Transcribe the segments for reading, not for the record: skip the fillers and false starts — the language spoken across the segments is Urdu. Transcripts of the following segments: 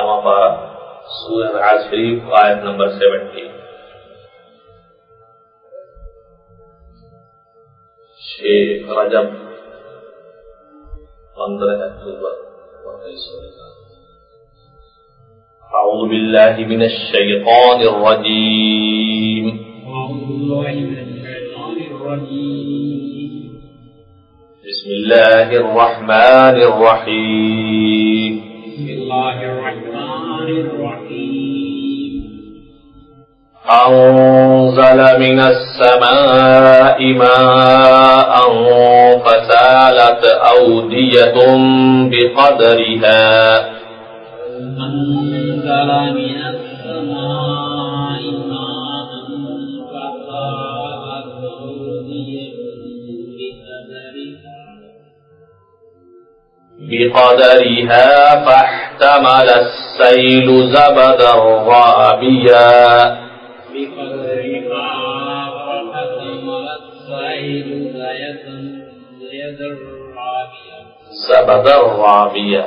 11واں پارہ سورہ نحل شریف آیت نمبر 70. 6 رجب 15 اکتوبر. اعوذ باللہ من الشیطان الرجیم. بسم اللہ الرحمن الرحیم. أنزل من السماء ماء فسالت أودية بقدرها. أنزل من السماء ماء فسالت أودية بقدرها فاحتمل السيل زبدا رابيا. زبدا رابيا.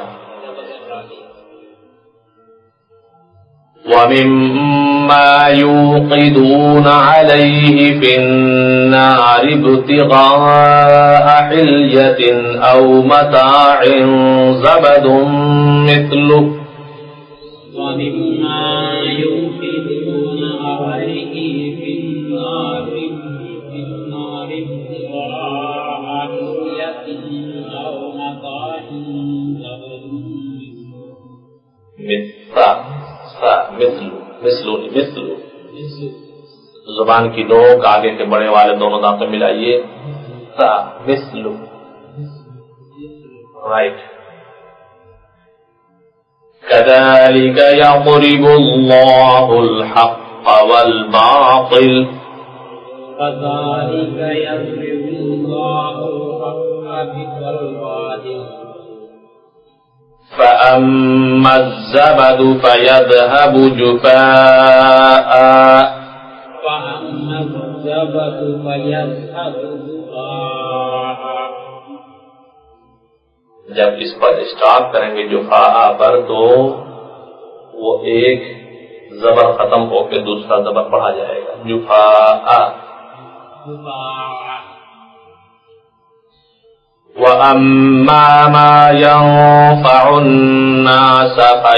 ومما يوقدون عليه في النار ابتغاء حلية أو متاع زبد مثله. ومما يوقدون عليه في النار ابتغاء حلية أو متاع زبد مثل زبان کی نوک آگے کے بڑے والے دونوں دانتوں ملائیے. مثل رائٹ. كذلك يضرب الله الحق والباطل. كذلك يضرب الله الحق والباطل. فأما الزبد فيذهب جفاء. فأما الزبد فيذهب جفاء. جب اس پر اسٹاپ کریں گے جفاء پر تو وہ ایک زبر ختم ہو کے دوسرا زبر پڑھا جائے گا. جفاء. وَأَمَّا مَا يَنفَعُ النَّاسَ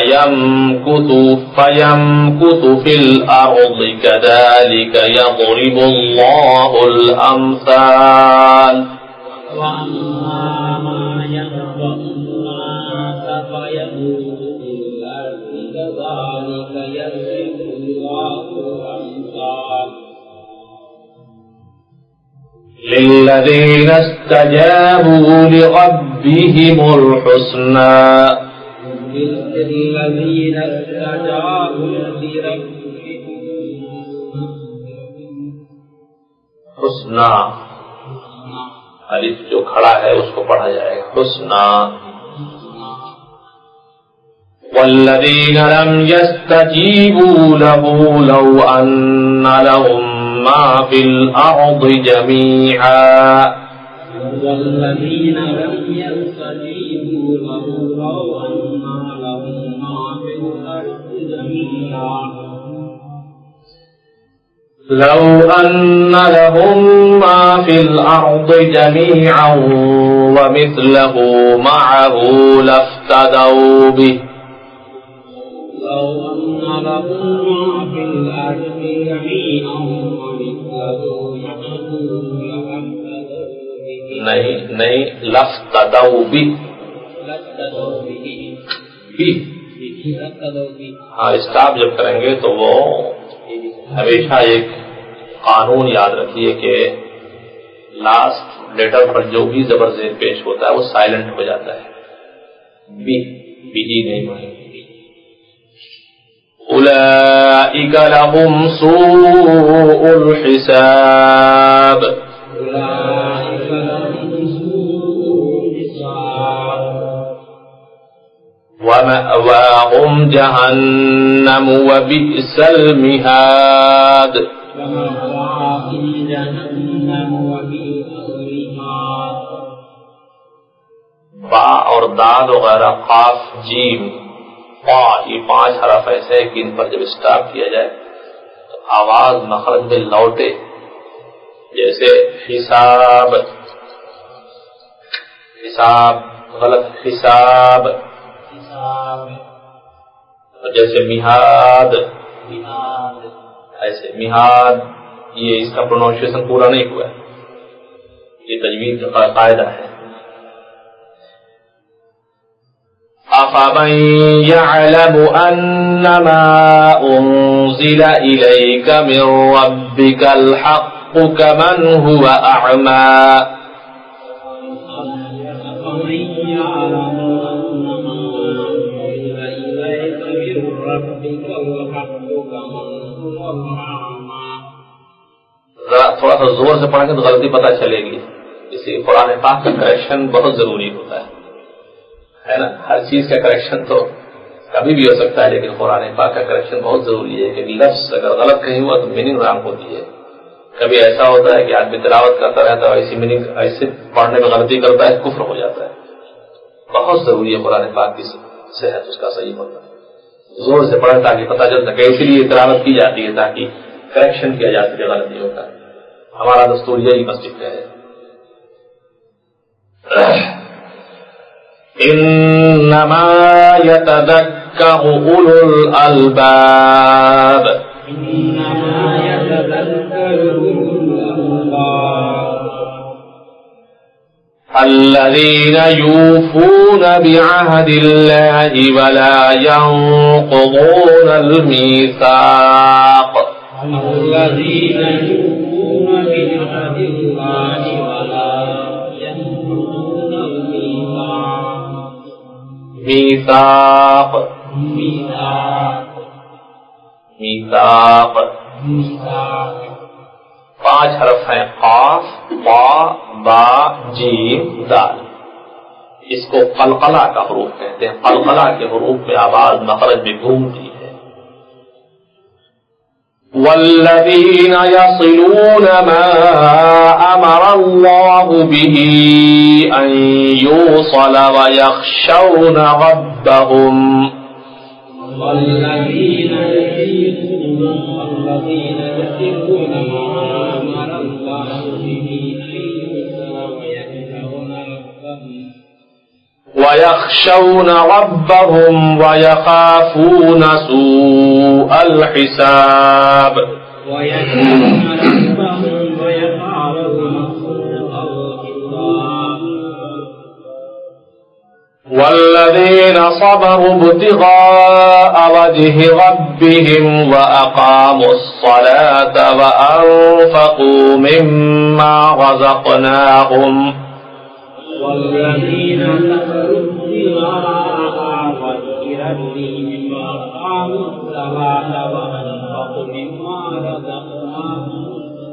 فَيَمْكُثُ فِي الْأَرْضِ كَذَلِكَ يَضْرِبُ اللَّهُ الْأَمْثَالَ. وَأَمَّا مَا يَنفَعُ النَّاسَ فَيَمْكُثُ فِي الْأَرْضِ كَذَلِكَ يَضْرِبُ اللَّهُ الْأَمْثَالَ. للذين استجابوا لربهم الحسنى. للذين استجابوا حسنى. الف جو کھڑا ہے اس کو پڑھا جائے گا حسنى. والذين لم يستجيبوا له لو أن لهم ما في الأرض جميعا. والذين لم يستجيبوا له لو أن لهم ما في الأرض جميعا. لو أن لهم ما في الأرض جميعا ومثله معه لافتدوا به. لو أن لهم ما في الأرض جميعا نہیں لافتدوا به. ہاں اسٹاپ جب کریں گے تو وہ ہمیشہ ایک قانون یاد رکھیے کہ لاسٹ لیٹر پر جو بھی زبر زیر پیش ہوتا ہے وہ سائلنٹ ہو جاتا ہے. بھی نہیں ہوئے. أولئك لهم سوء الحساب. ومأواهم جهنم وبئس المهاد. با اور دال وغیرہ قاف جیم یہ 5 حرف ایسے ہیں کہ ان پر جب اسٹاپ کیا جائے تو آواز مخرج میں لوٹے، جیسے حساب، حساب غلط، حساب، جیسے میہاد، ایسے میہاد، یہ اس کا پروننسیشن پورا نہیں ہوا ہے، یہ تجوید کا قاعدہ ہے۔ أَفَمَن يَعْلَمُ أَنَّمَا أُنزِلَ إِلَيْكَ مِن رَّبِّكَ الْحَقُّ كَمَنْ هُوَ أَعْمَى تھوڑا سا زور سے پڑھیں گے تو غلطی پتہ چلے گی، اس لیے قرآن پاک کا کریکشن بہت ضروری ہوتا ہے نا۔ ہر چیز کا کریکشن تو کبھی بھی ہو سکتا ہے، لیکن قرآن پاک کا کریکشن بہت ضروری ہے کہ لفظ اگر غلط کہیں ہوا تو میننگ رانگ ہوتی ہے۔ کبھی ایسا ہوتا ہے کہ آدمی تلاوت کرتا رہتا ہے، ایسی میننگ ایسے پڑھنے میں غلطی کرتا ہے، کفر ہو جاتا ہے۔ بہت ضروری ہے قرآن پاک کی صحت، اس کا صحیح ہوتا ہے، زور سے پڑھیں تاکہ پتہ چل سکے، اسی لیے تلاوت کی جاتی ہے تاکہ کریکشن کیا جا سکے غلطی ہوتا ہے۔ ہمارا دستور یہی مسجد کا ہے۔ انما يتذكر اولو الالباب الذين يوفون بعهد الله ولا ينقضون الميثاق الذين يوفون بعهد الله ولا ينقضون میثاق، میثاق 5 حرف ہیں، قاف، با، با، جیم، دال۔ اس کو قلقلہ کا حروف کہتے ہیں، قلقلہ کے حروف میں آواز مخرج میں گھومتی ہے۔ والذین یصلون ما امر اللہ به ان یوصل ویخشون ربهم والذین یصلون ما امر اللہ به ويخشون ربهم ويخافون سوء الحساب والذين صبروا ابتغاء وجه ربهم وأقاموا الصلاة وأنفقوا مما رزقناهم والذين كفروا ابتغاء وجه ربهم وأقاموا الصلاة وأنفقوا مما رزقناهم۔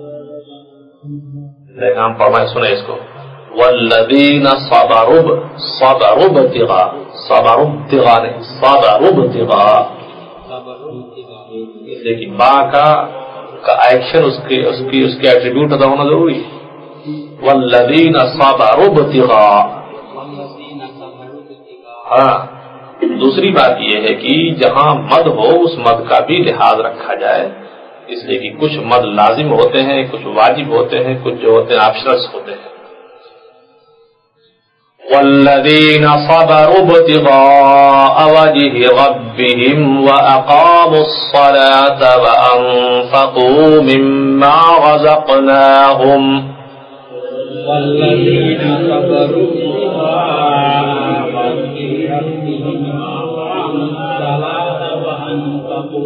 لیکن ہم فرمائے سنیں اس کو، والذین صبروا، صبروا ابتغاء، صبروا ابتغاء نہیں، صبروا ابتغاء، لیکن با کا ایکشن اس کے ایٹریبیوٹ ادا ہونا ضروری ہے۔ والذین صبروا ابتغاء۔ ہاں، دوسری بات یہ ہے کہ جہاں مد ہو اس مد کا بھی لحاظ رکھا جائے، اس لیے کہ کچھ مد لازم ہوتے ہیں، کچھ واجب ہوتے ہیں، کچھ جو ہوتے ہیں آپشنلز ہوتے ہیں۔ والذین صبروا ابتغاء وجه ربهم وأقاموا الصلاة وأنفقوا مما رزقناهم والذين صبروا ابتغاء وجه ربهم وأقاموا الصلاة وأنفقوا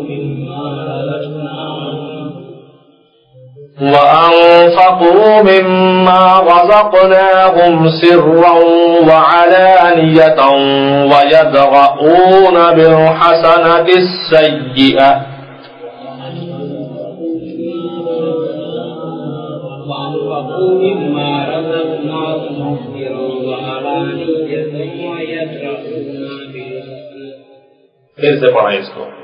مما رزقناهم سرا وعلانية ويدرؤون بالحسنة السيئة پھر سے پڑھیں اس کو،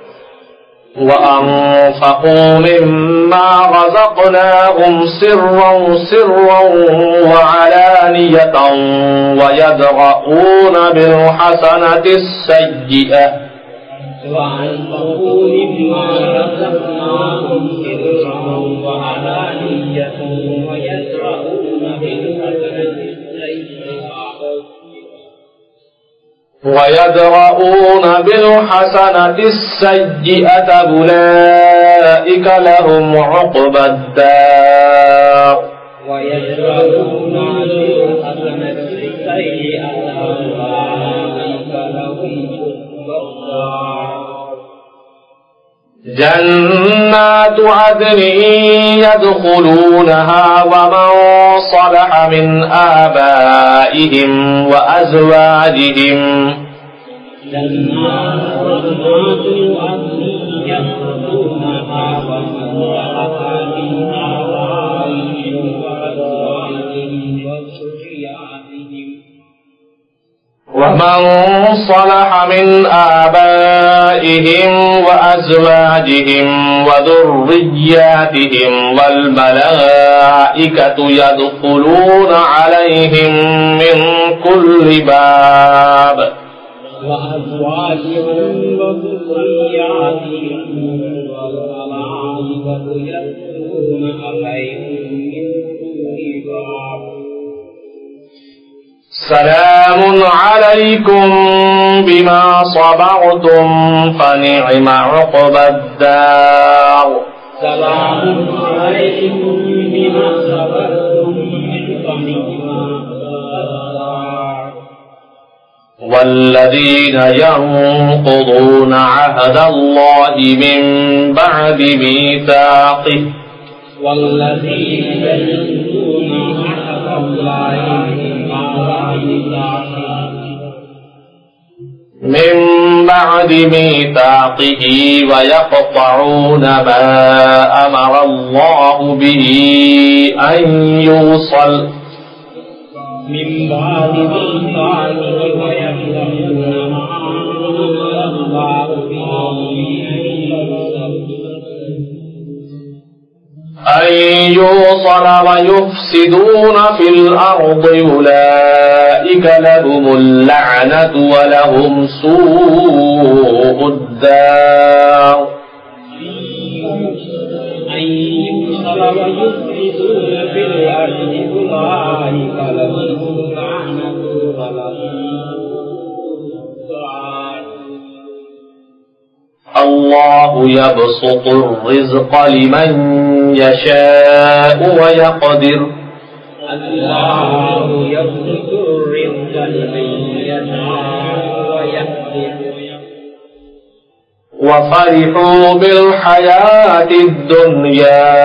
وأنفقوا مما رزقناهم سرا وعلانية ويدرؤون بالحسنة السيئة وأنفقوا مما رزقناهم سرا وعلانية ويدرؤون بالحسنة السيئة أولئك لهم عقبى الدار ويدرؤون بالحسنة السيئة أولئك لهم عقبى الدار جنات عدن يدخلونها ومن صلح من آبائهم وأزواجهم جنات عدن يدخلونها ومن صلح من آبائهم وأزواجهم وذرياتهم ومن صلح من آبائهم وأزواجهم وذرياتهم والملائكة يدخلون عليهم من كل باب وأزواجهم وذرياتهم والملائكة يدخلون عليهم من كل باب سلام عليكم بما صبرتم فنعم عقبى الدار سلام عليكم بما صبرتم فنعم عقبى الدار والذين ينقضون عهد الله من بعد ميثاقه والذين ينقضون عهد الله من بعد ميثاقه ويقطعون ما أمر الله به أن يوصل من بعد ميثاقه ويقطعون ما أمر الله به أن يوصل ويفسدون في الأرض أولئك لهم اللعنة ولهم سوء الدار أن يوصل ويفسدون في الأرض أولئك لهم اللعنة ولهم الله يبسط الرزق لمن يشاء ويقدر الله يبسط الرزق لمن يشاء ويقدر وفرحوا بالحياة الدنيا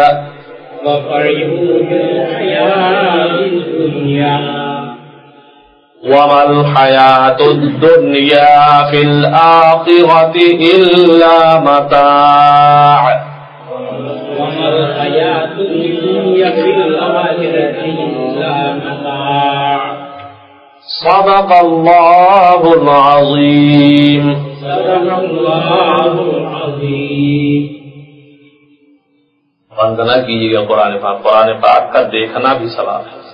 وما الحياة الدنيا في الآخرة إلا متاع وما الحياة الدنيا في الآخرة إلا متاع صدق الله العظيم صدق الله العظيم وندنا کیجیے گا قرآن پاک کا دیکھنا بھی ثواب ہے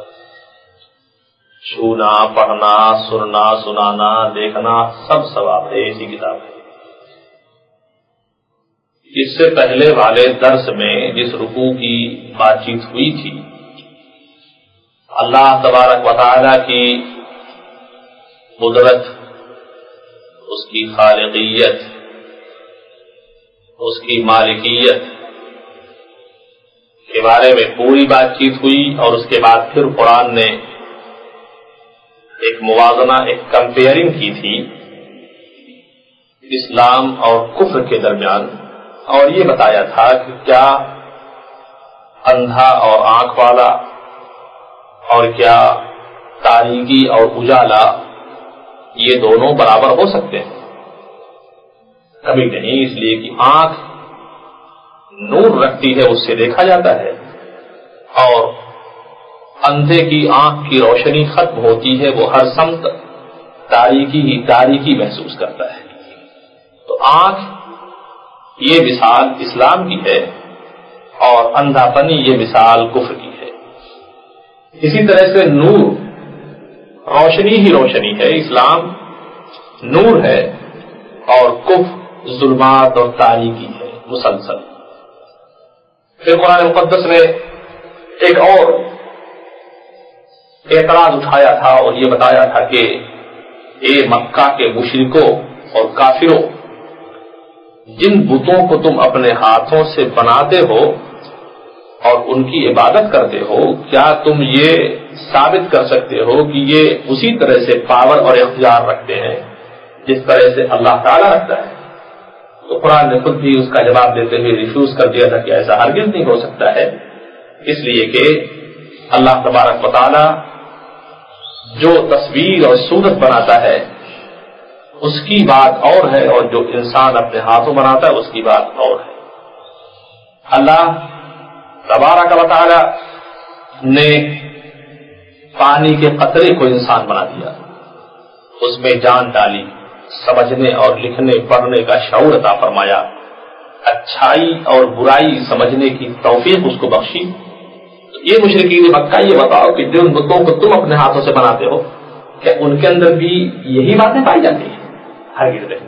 چھونا پڑھنا سننا سنانا دیکھنا سب ثواب ہے ایسی کتاب ہے اس سے پہلے والے درس میں جس رکوع کی بات چیت ہوئی تھی اللہ تبارک و تعالی کی قدرت اس کی خالقیت اس کی مالکیت کے بارے میں پوری بات چیت ہوئی اور اس کے بعد پھر قرآن نے ایک موازنہ ایک کمپیئرنگ کی تھی اسلام اور کفر کے درمیان اور یہ بتایا تھا کہ کیا اندھا اور آنکھ والا اور کیا تاریکی اور اجالا یہ دونوں برابر ہو سکتے ہیں کبھی نہیں اس لیے کہ آنکھ نور رکھتی ہے اس سے دیکھا جاتا ہے اور اندھے کی آنکھ کی روشنی ختم ہوتی ہے وہ ہر سمت تاریکی ہی تاریکی محسوس کرتا ہے تو آنکھ یہ مثال اسلام کی ہے اور اندھا پنی یہ مثال کفر کی ہے اسی طرح سے نور روشنی ہی روشنی ہے اسلام نور ہے اور کفر ظلمات اور تاریکی ہے مسلسل. پھر قرآن مقدس نے ایک اور اعتراض اٹھایا تھا اور یہ بتایا تھا کہ اے مکہ کے مشرکوں اور کافروں، جن بتوں کو تم اپنے ہاتھوں سے بناتے ہو اور ان کی عبادت کرتے ہو، کیا تم یہ ثابت کر سکتے ہو کہ یہ اسی طرح سے پاور اور اختیار رکھتے ہیں جس طرح سے اللہ تعالیٰ رکھتا ہے؟ تو قرآن نے خود بھی اس کا جواب دیتے ہوئے ریفیوز کر دیا تھا کہ ایسا ہرگز نہیں ہو سکتا ہے، اس لیے کہ اللہ تبارک و تعالیٰ جو تصویر اور صورت بناتا ہے اس کی بات اور ہے، اور جو انسان اپنے ہاتھوں بناتا ہے اس کی بات اور ہے. اللہ تبارک و تعالی نے پانی کے قطرے کو انسان بنا دیا، اس میں جان ڈالی، سمجھنے اور لکھنے پڑھنے کا شعور عطا فرمایا، اچھائی اور برائی سمجھنے کی توفیق اس کو بخشی. یہ مشرکین مکہ یہ بتاؤ کہ جن بتوں کو تم اپنے ہاتھوں سے بناتے ہو، کیا ان کے اندر بھی یہی باتیں پائی جاتی ہیں؟ ہرگز نہیں.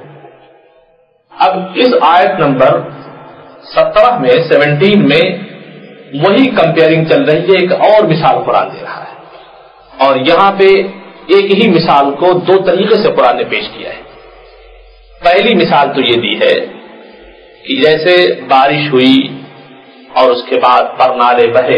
اب اس آیت نمبر 17 میں 17 میں وہی کمپیئرنگ چل رہی ہے، ایک اور مثال قرآن دے رہا ہے، اور یہاں پہ ایک ہی مثال کو دو طریقے سے قرآن نے پیش کیا ہے. پہلی مثال تو یہ دی ہے کہ جیسے بارش ہوئی اور اس کے بعد پرنالے بہے،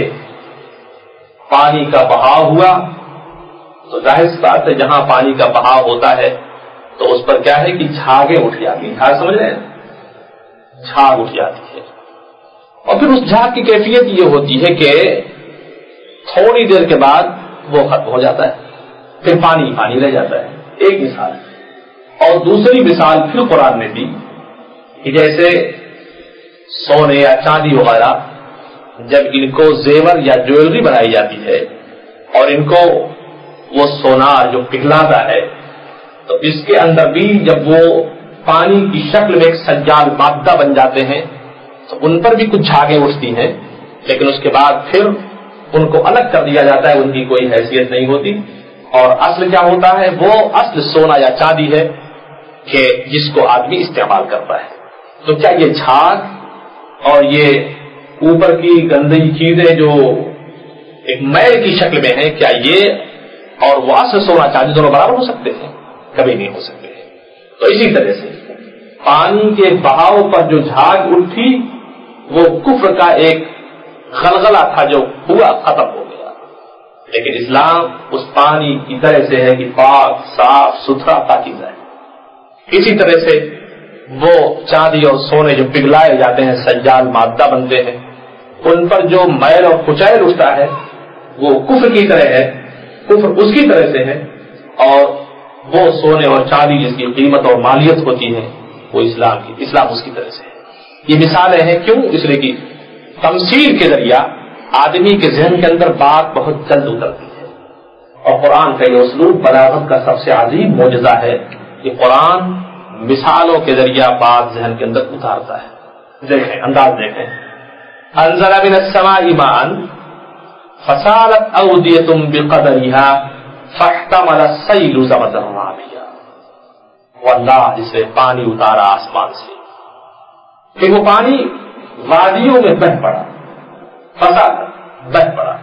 پانی کا بہاؤ ہوا، تو ظاہر سی بات ہے جہاں پانی کا بہاؤ ہوتا ہے تو اس پر کیا ہے کہ جھاگیں اٹھ جاتی ہیں. جھاگ سمجھ رہے ہیں؟ جھاگ اٹھ جاتی ہے، اور پھر اس جھاگ کی کیفیت یہ ہوتی ہے کہ تھوڑی دیر کے بعد وہ ختم ہو جاتا ہے، پھر پانی پانی رہ جاتا ہے. ایک مثال. اور دوسری مثال پھر قرآن نے دی کہ جیسے سونے یا چاندی وغیرہ جب ان کو زیور یا جویلری بنائی جاتی ہے اور ان کو وہ سونار جو پگھلاتا ہے، تو اس کے اندر بھی جب وہ پانی کی شکل میں ایک سجال مادہ بن جاتے ہیں تو ان پر بھی کچھ جھاگیں اٹھتی ہیں، لیکن اس کے بعد پھر ان کو الگ کر دیا جاتا ہے، ان کی کوئی حیثیت نہیں ہوتی. اور اصل کیا ہوتا ہے؟ وہ اصل سونا یا چاندی ہے کہ جس کو آدمی استعمال کرتا ہے. تو کیا یہ جھاگ اور یہ اوپر کی گندی چیزیں جو ایک میل کی شکل میں ہیں، کیا یہ اور وہ اصل سونا چاندی دونوں برابر ہو سکتے ہیں؟ کبھی نہیں ہو سکتے. تو اسی طرح سے پانی کے بہاؤ پر جو جھاگ اٹھی وہ کفر کا ایک غلغلہ تھا جو پورا ختم ہو گیا. لیکن اسلام اس پانی کی طرح سے ہے کہ پاک صاف ستھرا پاکیزہ ہے. اسی طرح سے وہ چاندی اور سونے جو پگھلائے جاتے ہیں، سجال مادہ بنتے ہیں، ان پر جو میل اور کچیل اٹھتا ہے وہ کفر کی طرح ہے، کفر اس کی طرح سے ہے. اور وہ سونے اور چاندی جس کی قیمت اور مالیت ہوتی ہے وہ اسلام اس کی طرح سے ہے. یہ مثالیں ہیں. کیوں؟ اس لیے کہ تمثیل کے ذریعہ آدمی کے ذہن کے اندر بات بہت جلد اترتی ہے. اور قرآن کا یہ اسلوب بلاغت کا سب سے عظیم معجزہ ہے کہ قرآن مثالوں کے ذریعہ بات ذہن کے اندر اتارتا ہے. دیکھیں، انداز دیکھیں. انزل من السماء ماء فسالت اودية بقدرها فاحتمل السيل زبدا رابيا. وہ اللہ جس نے پانی اتارا آسمان سے کہ وہ پانی وادیوں میں بہ پڑا، فساد بہ پڑا،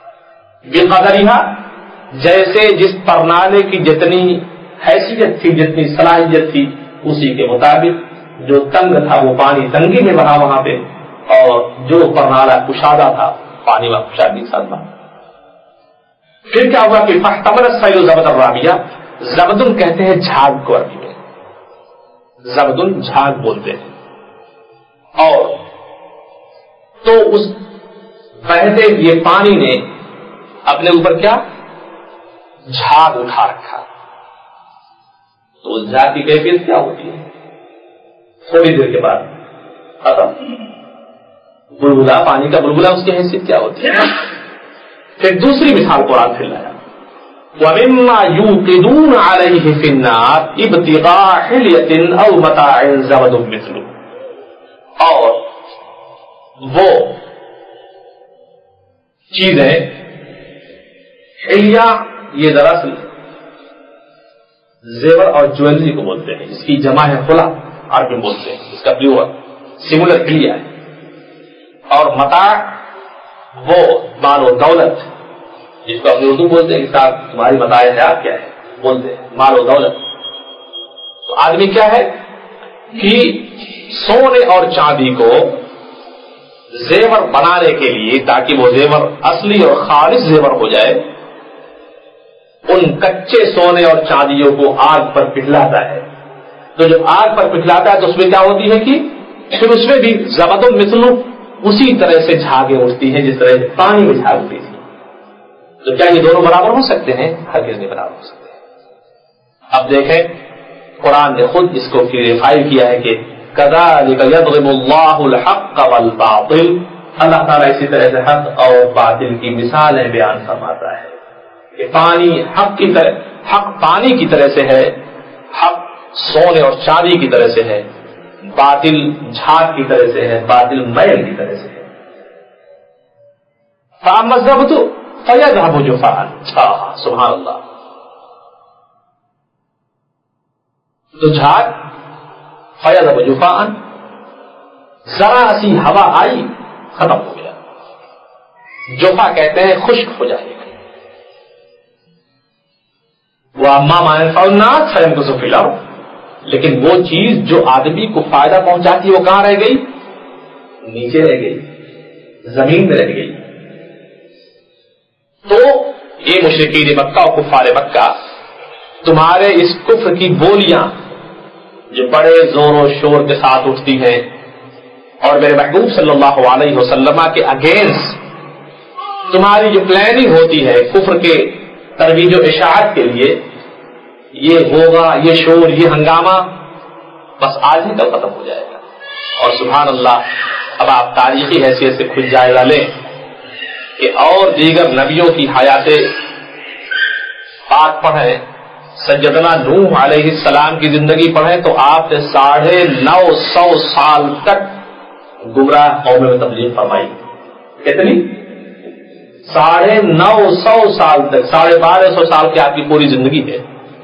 بقدرها جیسے جس پرنالے کی جتنی حیثیت تھی، جتنی صلاحیت تھی، اسی کے مطابق. جو تنگ تھا وہ پانی تنگی میں بہا وہاں پہ، اور جو پرنالہ کشادہ تھا پانی وہاں کشادگی کے ساتھ بہا. پھر کیا ہوا کہ فاحتمل السیل زبدا رابیا. زبدن کہتے ہیں جھاگ کو، عربی میں زبدن جھاگ بولتے ہیں. اور تو اس بہتے یہ پانی نے اپنے اوپر کیا جھاگ اٹھا رکھا. تو اس جھاگ کی کیفیت کیا ہوتی ہے؟ تھوڑی دیر کے بعد ختم. بلبلا، پانی کا بلبلا، اس کی حیثیت کیا ہوتی ہے؟ پھر دوسری مثال قرآن پھر لایا. وَمِمَّا يُوقِدُونَ عَلَيْهِ فِي النَّارِ ابْتِغَاءَ حِلْيَةٍ أَوْ مَتَاعٍ زَبَدٌ مِثْلُهُ. اور وہ چیزیں، حلیہ یہ دراصل زیور اور جویلری کو بولتے ہیں، اس کی جمع ہے خلا. عربی میں بولتے ہیں، اس کا پلیور سیمولر کلیا ہے. اور متاع وہ مال و دولت جس کو اپنی اردو بولتے ہیں کہ صاحب تمہاری متاع حیات کیا ہے، بولتے ہیں مال و دولت. تو آدمی کیا ہے کہ سونے اور چاندی کو زیور بنانے کے لیے تاکہ وہ زیور اصلی اور خالص زیور ہو جائے، ان کچے سونے اور چاندیوں کو آگ پر پگھلاتا ہے. تو جب آگ پر پگھلاتا ہے تو اس میں کیا ہوتی ہے کہ پھر اس میں بھی زبد مثل اسی طرح سے جھاگیں اٹھتی ہیں جس طرح سے پانی میں جھاگ اٹھتی تھی. تو کیا یہ دونوں برابر ہو سکتے ہیں؟ ہرگز نہیں برابر ہو سکتے. اب دیکھیں قرآن نے خود اس کو کلیریفائی کیا ہے کہ کذالک یضرب اللہ الحق والباطل، اللہ تعالیٰ اسی طرح سے حق اور باطل کی مثالیں بیان فرماتا ہے کہ پانی حق کی طرح، حق پانی کی طرح سے ہے، حق سونے اور چاندی کی طرح سے ہے، باطل جھاگ کی طرح سے ہے، باطل میل کی طرح سے ہے. فاما الزبد فیذهب جفاء، سبحان اللہ. تو جھاگ فیذهب جفاء، ذرا سی ہوا آئی ختم ہو گیا. جفا کہتے ہیں خشک ہو جائے گا. واما ما ينفع الناس فيمكث في الارض، لیکن وہ چیز جو آدمی کو فائدہ پہنچاتی وہ کہاں رہ گئی؟ نیچے رہ گئی، زمین میں رہ گئی. تو یہ مشرکین مکہ اور کفار مکہ تمہارے اس کفر کی بولیاں جو بڑے زور و شور کے ساتھ اٹھتی ہیں اور میرے محبوب صلی اللہ علیہ وسلم کے اگینسٹ تمہاری جو پلاننگ ہوتی ہے کفر کے ترویج و اشاعت کے لیے، یہ ہوگا، یہ شور، یہ ہنگامہ بس آج ہی کل ختم ہو جائے گا. اور سبحان اللہ، اب آپ تاریخی حیثیت سے خود جائزہ لیں کہ اور دیگر نبیوں کی حیات پاک پڑھیں، سیدنا نوح علیہ السلام کی زندگی پڑھیں تو آپ نے 950 سال تک گمراہ قوم میں تبلیغ فرمائی. کتنی؟ 950 سال تک، 1250 سال کی آپ کی پوری زندگی ہے،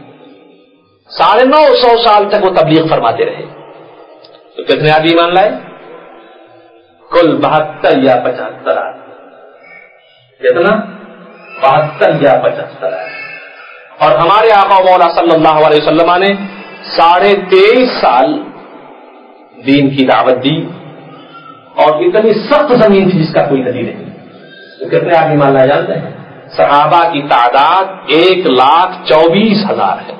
950 سال تک وہ تبلیغ فرماتے رہے. تو کتنے آدمی ایمان لائے؟ کل 72 یا 75 آدمی. کتنا؟ 72 یا 75 آدمی. اور ہمارے آقا مولا صلی اللہ علیہ وسلم نے 23.5 سال دین کی دعوت دی اور اتنی سخت زمین تھی جس کا کوئی حدیث نہیں. تو کتنے آدمی ایمان لائے جانتے ہیں؟ صحابہ کی تعداد 1,24,000 ہے.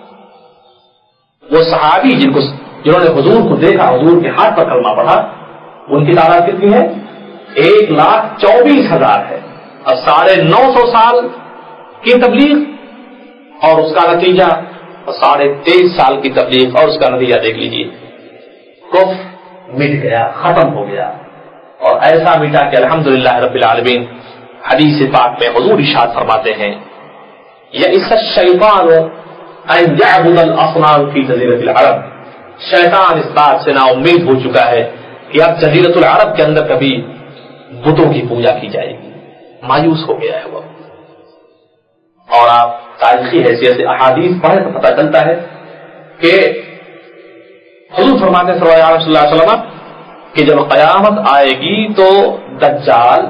وہ صحابی جنہوں نے حضور کو دیکھا، حضور کے ہاتھ پر کلمہ پڑھا، ان کی تعداد کتنی ہے؟ 1,24,000 ہے. اور 950 سال کی تبلیغ اور اس کا نتیجہ، اور 23.5 سال کی تبلیغ اور اس کا نتیجہ دیکھ لیجیے. کفر مٹ گیا، ختم ہو گیا، اور ایسا مٹا کہ الحمدللہ رب العالمین حدیث پاک میں حضور ارشاد فرماتے ہیں یئس الشیطان ان یعبد الاصنام فی جزیرۃ العرب، شیطان اس بات سے نا امید ہو چکا ہے کہ اب جزیرۃ العرب کے اندر کبھی بتوں کی پوجا کی جائے گی. مایوس ہو گیا ہے وہ. اور آپ تاریخی حیثیت سے احادیث پڑھیں تو پتہ چلتا ہے کہ حضور فرماتے ہیں صلی اللہ علیہ وسلم کہ جب قیامت آئے گی تو دجال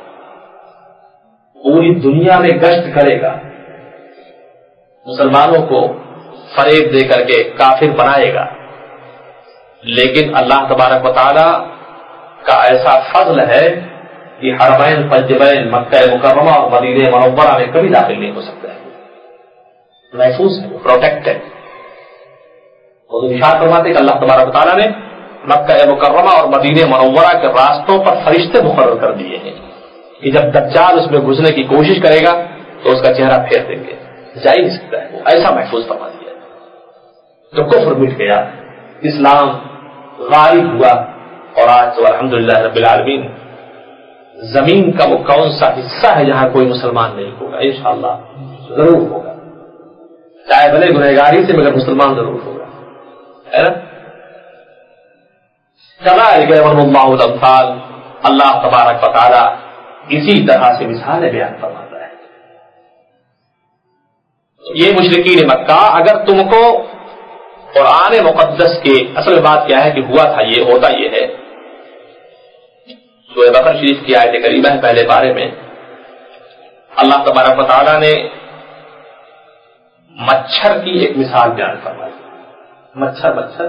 پوری دنیا میں گشت کرے گا، مسلمانوں کو فریب دے کر کے کافر بنائے گا، لیکن اللہ تبارک و تعالی کا ایسا فضل ہے کہ حرمین طیبین مکہ مکرمہ اور مدینہ منورہ میں کبھی داخل نہیں ہو سکتا ہے، محفوظ ہے، پروٹیکٹڈ. اور ارشاد فرماتے کہ اللہ تبارک و تعالی نے مکہ مکرمہ اور مدینہ منورہ کے راستوں پر فرشتے مقرر کر دیے ہیں کہ جب دجال اس میں گھسنے کی کوشش کرے گا تو اس کا چہرہ پھیر دیں گے، جا ہی نہیں سکتا ہے، وہ ایسا محفوظ فرما دیا. تو کفر مٹ گیا، اسلام غالب ہوا، اور آج تو الحمدللہ رب العالمین زمین کا وہ کون سا حصہ ہے جہاں کوئی مسلمان نہیں ہوگا؟ انشاءاللہ ضرور ہوگا، چاہے بھلے گنہگاری سے مگر مسلمان ضرور ہوگا، ہے نا؟ اللہ تبارک و تعالی اسی طرح سے مثالیں بیان فرماتا ہے. یہ مشرکین مکہ اگر تم کو قرآن مقدس کے اصل بات کیا ہے کہ ہوا تھا یہ، ہوتا یہ ہے، سورہ بقرہ شریف کی آیت کریمہ ہے پہلے پارے میں اللہ تبارک و تعالیٰ نے مچھر کی ایک مثال بیان فرمائی. مچھر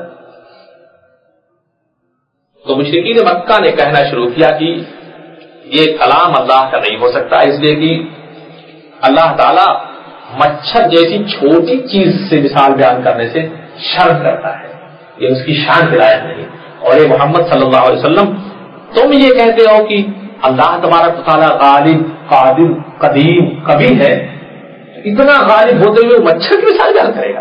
تو مشرکین مکہ نے کہنا شروع کیا کہ یہ کلام اللہ کا نہیں ہو سکتا، اس لیے کہ اللہ تعالیٰ مچھر جیسی چھوٹی چیز سے مثال بیان کرنے سے شرم کرتا ہے، یہ اس کی شان کی لائق نہیں. اور یہ محمد صلی اللہ علیہ وسلم تم یہ کہتے ہو کہ اللہ تبارک و تعالیٰ غالب، قادر، قدیم، کبھی ہے، اتنا غالب ہوتے ہوئے مچھر کی مثال بیان کرے گا.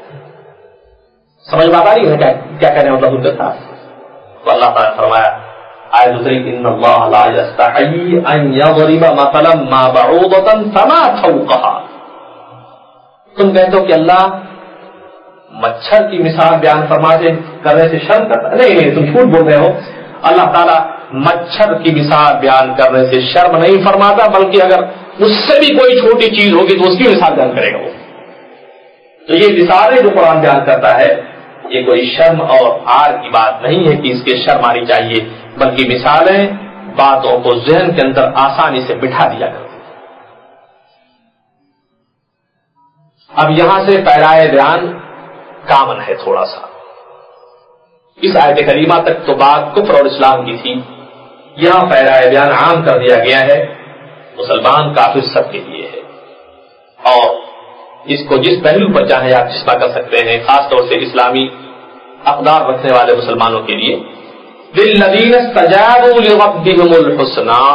سمجھ بات آ رہی ہے کیا کہنے مطلب ان کے ساتھ؟ تو اللہ تعالیٰ نے فرمایا آیت دوسری ان اللہ لا یستحیی ان یضرب مثلا ما بعوضۃ فما فوقها. تم کہتے ہو کہ اللہ مچھر کی مثال بیان کرنے سے شرم کرتا ہے. نہیں تم جھوٹ بول رہے ہو. اللہ تعالیٰ مچھر کی مثال بیان کرنے سے شرم نہیں فرماتا، بلکہ اگر اس سے بھی کوئی چھوٹی چیز ہوگی تو اس کی مثال بیان کرے گا وہ. تو یہ مثالیں جو قرآن بیان کرتا ہے یہ کوئی شرم اور عار کی بات نہیں ہے کہ اس کے شرم آنی چاہیے، بلکہ مثالیں باتوں کو ذہن کے اندر آسانی سے بٹھا دیا کرتی. اب یہاں سے پیرائے بیان کامن ہے تھوڑا سا. اس آیت کریمہ تک تو بات کفر اور اسلام کی تھی، یہاں پیرائے بیان عام کر دیا گیا ہے، مسلمان کافر سب کے لیے ہے، اور اس کو جس پہلو پر چاہے آپ چسپا کر سکتے ہیں، خاص طور سے اسلامی اقدار رکھنے والے مسلمانوں کے لیے. للذین استجابوا لربهم الحسنى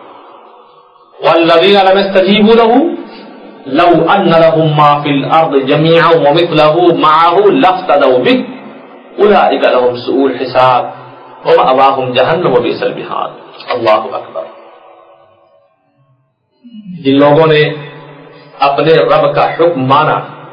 والذین لم يستجیبوا له لو ان لهم ما في الارض جميعا ومثله معه لافتدوا به اولئک لهم سوء الحساب ومأواهم جہنم وبئس المہاد. اللہ اکبر. جن لوگوں نے اپنے رب کا حکم مانا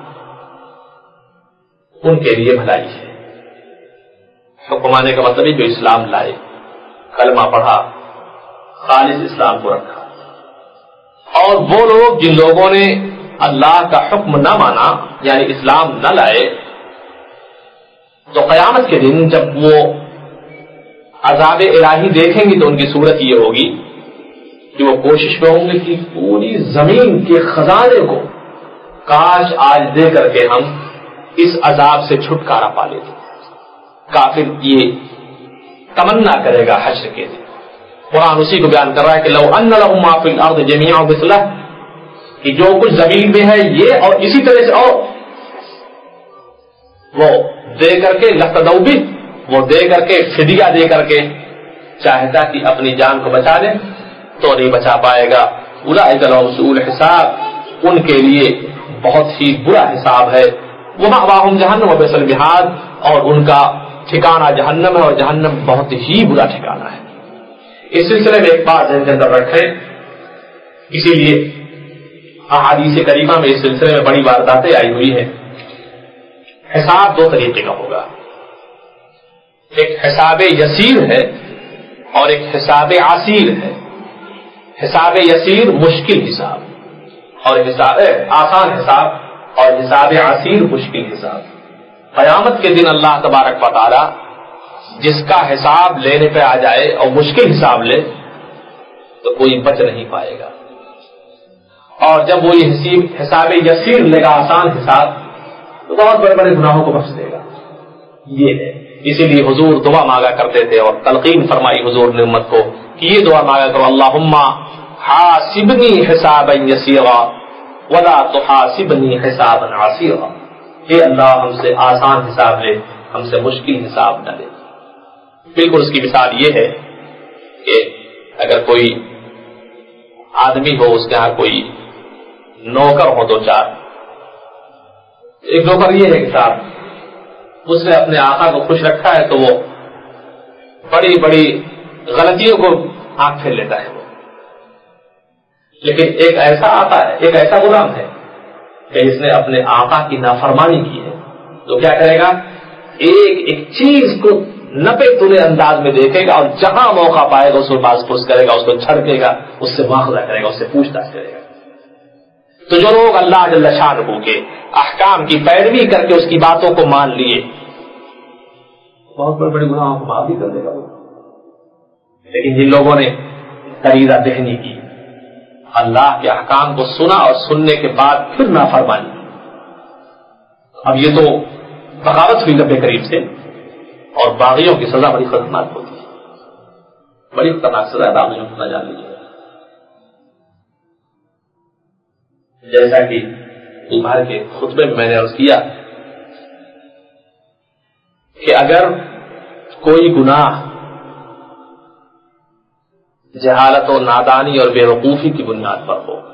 ان کے لیے بھلائی ہے. حکم مانے کا مطلب ہے جو اسلام لائے، کلمہ پڑھا، خالص اسلام کو رکھا. اور وہ لوگ جن لوگوں نے اللہ کا حکم نہ مانا یعنی اسلام نہ لائے، تو قیامت کے دن جب وہ عذاب الہی دیکھیں گے تو ان کی صورت یہ ہوگی کہ وہ کوشش میں ہوں گے کہ پوری زمین کے خزانے کو کاش آج دے کر کے ہم اس عذاب سے چھٹکارا پا لیتے. کافر یہ تمنا کرے گا حشر کے دن. قرآن اسی کو بیان کر رہا ہے کہ لو ان لهم ما فی الارض جميعا مثله، کہ جو کچھ زمین میں ہے یہ اور اسی طرح سے اور وہ دے کر کے لفتدوا به، وہ دے کر کے فدیہ دے کر کے چاہتا کہ اپنی جان کو بچا لے تو نہیں بچا پائے گا. اولئک لهم سوء الحساب، ان کے لیے بہت ہی برا حساب ہے. ومأواهم جہنم وبئس المہاد، اور ان کا ٹھکانہ جہنم ہے، اور جہنم بہت ہی برا ٹھکانہ ہے. اس سلسلے میں ایک بات ذہن کے اندر رکھیں، اسی لیے احادیث کریمہ میں اس سلسلے میں بڑی وارداتیں آئی ہوئی ہیں. حساب دو طریقے کا ہوگا، ایک حساب یسیر ہے اور ایک حساب عسیر ہے. حساب یسیر مشکل حساب، اور حساب آسان حساب، اور حساب عسیر مشکل حساب. قیامت کے دن اللہ تبارک و تعالی جس کا حساب لینے پہ آ جائے اور مشکل حساب لے تو کوئی بچ نہیں پائے گا، اور جب وہ یہ حساب یسیر لے گا، آسان حساب، تو بہت بڑے بڑے گناہوں کو بخش دے گا. یہ ہے، اسی لیے حضور دعا مانگا کرتے تھے اور تلقین فرمائی حضور نے امت کو کہ یہ دعا مانگا کرو، اللہم حاسبنی حسابا یسیرا ولا تحاسبنی حسابا عسیرا. اے اللہ ہم سے آسان حساب لے، ہم سے مشکل حساب نہ لے. بالکل اس کی مثال یہ ہے کہ اگر کوئی آدمی ہو، اس کے یہاں کوئی نوکر ہو دو چار. ایک نوکر یہ ہے کہ صاحب اس نے اپنے آقا کو خوش رکھا ہے تو وہ بڑی بڑی غلطیوں کو آنکھ پھیر لیتا ہے وہ. لیکن ایک ایسا آقا ہے، ایک ایسا غلام ہے کہ اس نے اپنے آقا کی نافرمانی کی ہے تو کیا کرے گا، ایک ایک چیز کو نپے تلے انداز میں دیکھے گا، اور جہاں موقع پائے گا اس کو پاس پوس کرے گا، اس کو چھڑکے گا، اس سے مواخذہ کرے گا، اس سے پوچھ تاچھ کرے گا. تو جو لوگ اللہ جل شانہ کے احکام کی پیروی کر کے اس کی باتوں کو مان لیے، بہت بڑے بڑے گناہوں کو معاف بھی کر دے گا وہ. لیکن جن لوگوں نے فریضہ دہنی کی، اللہ کے احکام کو سنا اور سننے کے بعد پھر نافرمانی، اب یہ تو بغاوت ہوئی رب کریم سے. اور باغیوں کی سزا بڑی خطرناک ہوتی ہے، بڑی خطرناک سزا ہے، باغیوں کو نہ جان لیجیے. جیسا کہ تمہارے کے خطبے میں نے عرض کیا کہ اگر کوئی گناہ جہالت و نادانی اور بے وقوفی کی بنیاد پر ہو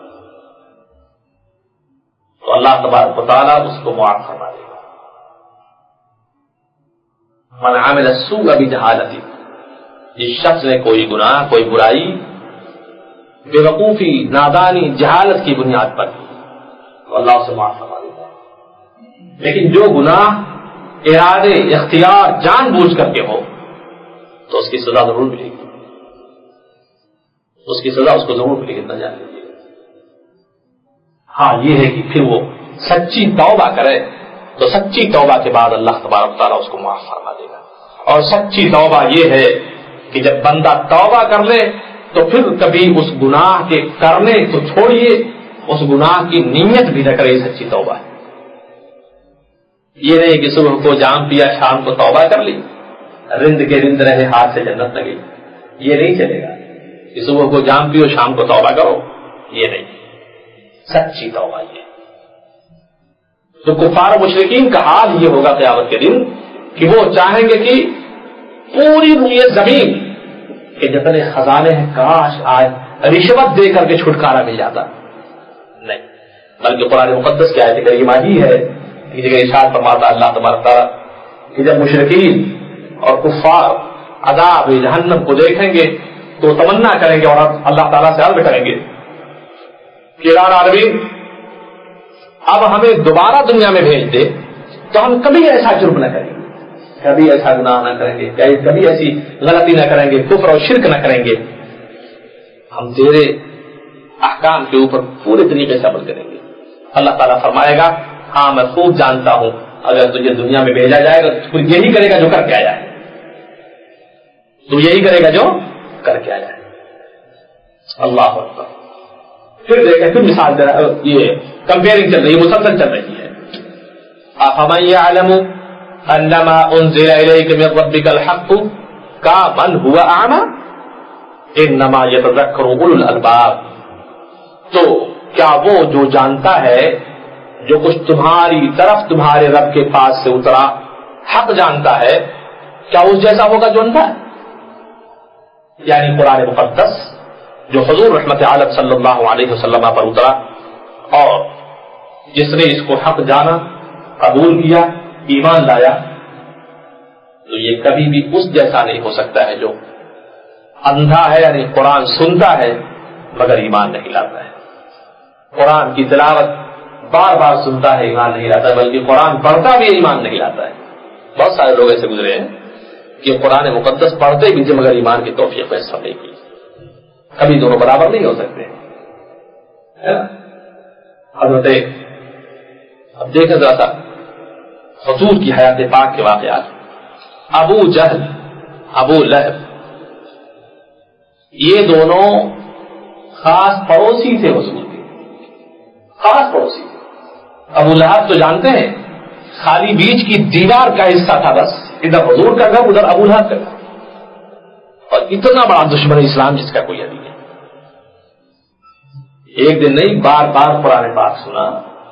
تو اللہ تبارک و تعالیٰ اس کو معاف فرما دے گا. من عمل السوء بجہالت، جس شخص نے کوئی گناہ، کوئی برائی بے وقوفی، نادانی، جہالت کی بنیاد پر تو اللہ اسے معاف فرما دیتا ہے. لیکن جو گناہ ارادے، اختیار، جان بوجھ کر کے ہو تو اس کی سزا ضرور ملے گی، اس کی سزا اس کو ضرور ملے گی، نہ جان لیجیے. ہاں یہ ہے کہ پھر وہ سچی توبہ کرے تو سچی توبہ کے بعد اللہ تبارک تعالیٰ اس کو معاف فرما دے گا. اور سچی توبہ یہ ہے کہ جب بندہ توبہ کر لے تو پھر کبھی اس گناہ کے کرنے تو چھوڑیے، اس گناہ کی نیت بھی نہ کرے. سچی توبہ ہے یہ نہیں کہ صبح کو جام پیا شام کو توبہ کر لی، رند کے رند رہے ہاتھ سے جنت نہ گئی. یہ نہیں چلے گا کہ صبح کو جام پیو شام کو توبہ کرو، یہ نہیں. سچی توبہ یہ. تو کفار مشرکین کا حال یہ ہوگا قیامت کے دن کہ وہ چاہیں گے کہ پوری یہ زمین کے جتنے خزانے ہیں کاش آج رشوت دے کر کے چھٹکارا مل جاتا. نہیں، بلکہ قرآن مقدس کی آیت کریمہ ہی ہے کہ جگہ ارشاد فرماتا اللہ تبارک تعالیٰ کہ جب مشرکین اور کفار عذاب جہنم کو دیکھیں گے تو تمنا کریں گے اور اللہ تعالیٰ سے عرض کریں گے کہ الہ العالمین اب ہمیں دوبارہ دنیا میں بھیج دے تو ہم کبھی ایسا جرم نہ کریں گے، کبھی ایسا گناہ نہ کریں گے، کبھی ایسی غلطی نہ کریں گے، کفر اور شرک نہ کریں گے، ہم تیرے احکام کے اوپر پورے طریقے سے عمل کریں گے. اللہ تعالیٰ فرمائے گا ہاں میں خوب جانتا ہوں اگر تجھے دنیا میں بھیجا جائے گا تو یہی کرے گا جو کر کے آیا ہے، تو یہی کرے گا جو کر کے آیا ہے. اللہ اکبر. پھر دیکھیں پھر مثال دے رہا، یہ کمپیئرنگ چل رہی ہے، مسلسل چل رہی ہے. افمن یعلم انما انزل الیک من ربک الحق کمن هو اعمی انما یتذکر اولو الالباب. تو کیا وہ جو جانتا ہے جو کچھ تمہاری طرف تمہارے رب کے پاس سے اترا حق جانتا ہے، کیا اس جیسا ہوگا جو اندھا ہے؟ یعنی قرآن مقدس جو حضور رحمت عالم صلی اللہ علیہ وسلم پر اترا اور جس نے اس کو حق جانا، قبول کیا، ایمان لایا، تو یہ کبھی بھی اس جیسا نہیں ہو سکتا ہے جو اندھا ہے، یعنی قرآن سنتا ہے مگر ایمان نہیں لاتا ہے. قرآن کی تلاوت بار بار سنتا ہے، ایمان نہیں لاتا ہے، بلکہ قرآن پڑھتا بھی ایمان نہیں لاتا ہے. بہت سارے لوگ ایسے گزرے ہیں کہ قرآن مقدس پڑھتے بھی تھے مگر ایمان کی توفیق ایسا نہیں کی. کبھی دونوں برابر نہیں ہو سکتے. حضرت اب دیکھیں ذرا سا حضور کی حیات پاک کے واقعات. ابو جہل، ابو لہب، یہ دونوں خاص پڑوسی تھے حضور کے، خاص پڑوسی. ابو لہب تو جانتے ہیں خالی بیچ کی دیوار کا حصہ تھا، بس ادھر حضور کا گھر ادھر ابو لہب کا گھر، اور اتنا بڑا دشمن اسلام جس کا کوئی ابھی نہیں. ایک دن نہیں، بار بار قرآن پاک سنا.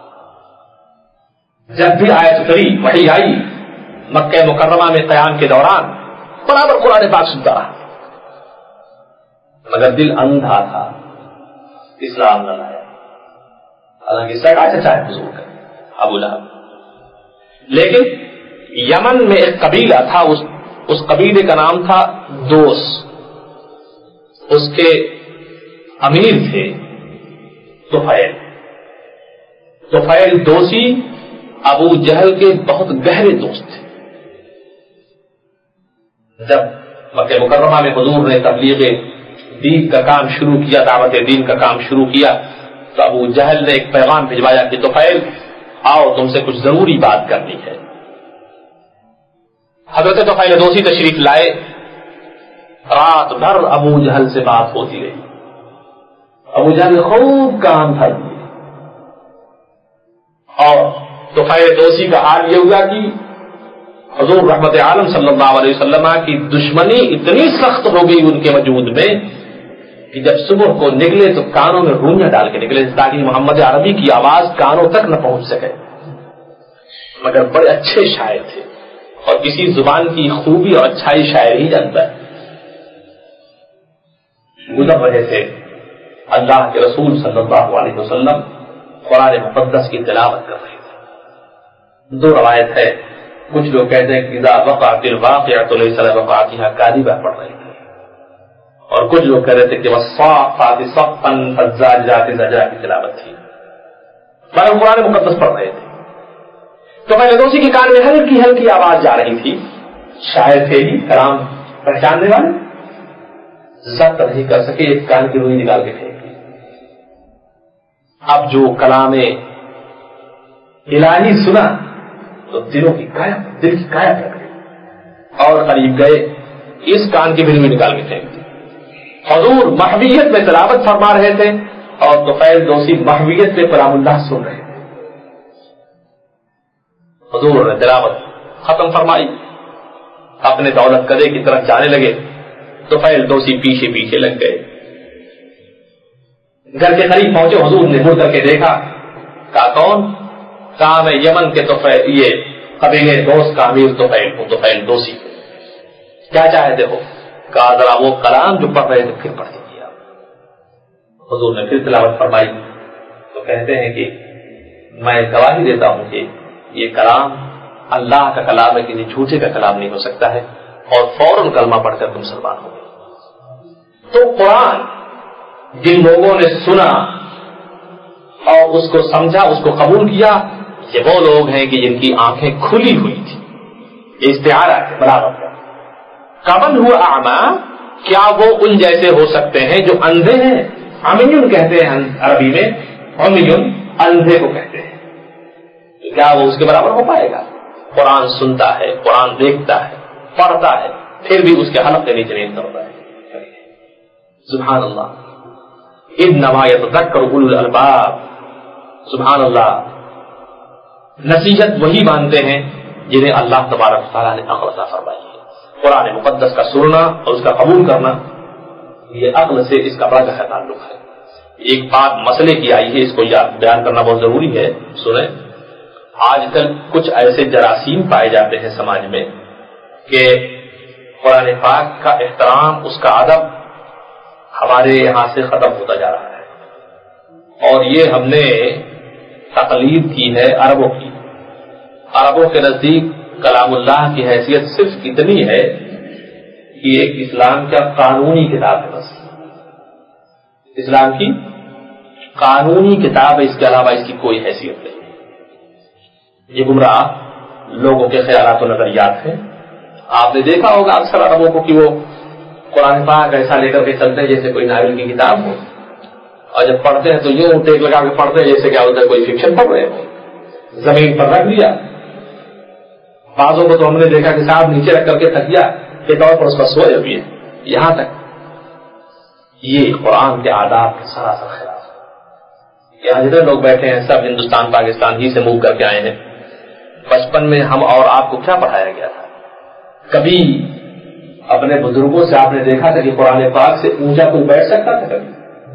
جب بھی آیت اتری، وحی آئی مکہ مکرمہ میں قیام کے دوران، برابر قرآن پاک سنتا رہا مگر دل اندھا تھا، اسلام نہ لایا. حالانکہ سگا چچا ہے حضور کا ابو لہب. لیکن یمن میں ایک قبیلہ تھا، اس قبیلے کا نام تھا دوس. اس کے امیر تھے طفیل. طفیل دوسی ابو جہل کے بہت گہرے دوست تھے. جب مکہ مکرمہ میں حضور نے تبلیغ دین کا کام شروع کیا، دعوت دین کا کام شروع کیا، تو ابو جہل نے ایک پیغام بھجوایا کہ طفیل آؤ تم سے کچھ ضروری بات کرنی ہے. حضرت طفیل دوسی تشریف لائے. رات بھر ابو جہل سے بات ہوتی رہی. ابو جہل نے خوب کام بھر دیے اور طفیل دوسی کا حال یہ ہوا کہ حضور رحمت عالم صلی اللہ علیہ وسلم کی دشمنی اتنی سخت ہو گئی ان کے وجود میں کہ جب صبح کو نکلے تو کانوں میں رونیاں ڈال کے نکلے تاکہ محمد عربی کی آواز کانوں تک نہ پہنچ سکے. مگر بڑے اچھے شاعر تھے اور کسی زبان کی خوبی اور اچھائی شاعر ہی جانتا ہے. گزر رہے تھے. اللہ کے رسول صلی اللہ علیہ وسلم قرآن مقدس کی تلاوت کر رہے تھے. دو روایت ہے. کچھ لوگ کہتے ہیں کہ اذا وقعت الواقعۃ لیس لوقعتها کاذبہ پڑھ رہے تھے اور کچھ لوگ کہہ رہے تھے کہ والصافات صفا فالزاجرات زجرا کی تلاوت تھی. قرآن مقدس پڑھ رہے تھے تو میں دوسی کے کان میں ہلکی ہلکی آواز جا رہی تھی. شاعر تھے ہی کلام پہچاننے والے ضبط نہیں کر سکے. ایک کان کی روئی نکال کے پھینک دی. اب جو کلام الہی سنا تو دل کی کایا لگ گئی اور قریب گئے اس کان کی بھی روئی نکال کے پھینک دی. حضور محویت میں تلاوت فرما رہے تھے اور طفیل دوسی محویت میں کلام اللہ سن رہے تھے. حضور نے تلاوت ختم فرمائی, اپنے دولت قدے کی طرف جانے لگے. طفیل دوسی پیچھے پیچھے لگ گئے. گھر کے قریب پہنچے. حضور نے مڑ کر کے دیکھا. کہا کون؟ کہا میں یمن کے طفیل, یہ قبیلے دوست کا امیر طفیل ہوں, طفیل دوسی. کیا چاہتے ہو؟ کہا ذرا وہ کلام جو پڑھ رہے تھے پھر پڑھ دیجیے. حضور نے پھر تلاوت فرمائی تو کہتے ہیں کہ میں گواہی دیتا ہوں کہ یہ کلام اللہ کا کلام ہے, کسی جھوٹے کا کلام نہیں ہو سکتا ہے. اور فوراً کلمہ پڑھ کر تم مسلمان ہو گئے. تو قرآن جن لوگوں نے سنا اور اس کو سمجھا, اس کو قبول کیا, یہ وہ لوگ ہیں کہ جن کی آنکھیں کھلی ہوئی تھی. یہ استعارہ ہے برابر کا. کمن ہوا اعما, کیا وہ ان جیسے ہو سکتے ہیں جو اندھے ہیں؟ عمیون کہتے ہیں عربی میں, عمیون اندھے کو کہتے ہیں. کیا وہ اس کے برابر ہو پائے گا؟ قرآن سنتا ہے, قرآن دیکھتا ہے, پڑھتا ہے, پھر بھی اس کے حلق کے نیچے نہیں اترتا ہے. سبحان اللہ. انما یتذکر اولو الالباب. سبحان اللہ. نصیحت وہی مانتے ہیں جنہیں اللہ تبارک تعالیٰ نے عقل عطا فرمائی ہے. قرآن مقدس کا سننا اور اس کا قبول کرنا, یہ عقل سے اس کا بڑا گہرا تعلق ہے. ایک بات مسئلے کی آئی ہے, اس کو بیان کرنا بہت ضروری ہے. سنیں, آج کل کچھ ایسے جراثیم پائے جاتے ہیں سماج میں کہ قرآن پاک کا احترام, اس کا ادب ہمارے یہاں سے ختم ہوتا جا رہا ہے. اور یہ ہم نے تقلید کی ہے عربوں کی. عربوں کے نزدیک کلام اللہ کی حیثیت صرف اتنی ہے کہ ایک اسلام کا قانونی کتاب ہے. بس اسلام کی قانونی کتاب ہے, اس کے علاوہ اس کی کوئی حیثیت نہیں. یہ گمراہ لوگوں کے خیالات و نظریات ہیں. آپ نے دیکھا ہوگا اکثر عربوں کو کہ وہ قرآن پاک ایسا لے کر کے چلتے ہیں جیسے کوئی ناول کی کتاب ہو, اور جب پڑھتے ہیں تو یوں ٹیک لگا کے پڑھتے ہیں جیسے کیا ہوتا ہے کوئی فکشن پڑھ رہے ہو. زمین پر رکھ دیا. بعضوں کو تو ہم نے دیکھا کہ صاحب نیچے رکھ کر کے تکیا کے طور پر اس پر سوئے ہوئے ہیں. یہاں تک یہ قرآن کے آداب کے سراسر خلاف ہے. یہاں جتنے لوگ بیٹھے ہیں سب ہندوستان پاکستان ہی سے موو کر کے آئے ہیں. بچپن میں ہم اور آپ کو کیا پڑھایا گیا تھا؟ کبھی اپنے بزرگوں سے آپ نے دیکھا تھا کہ قرآن پاک سے اونچا کوئی بیٹھ سکتا تھا؟ کبھی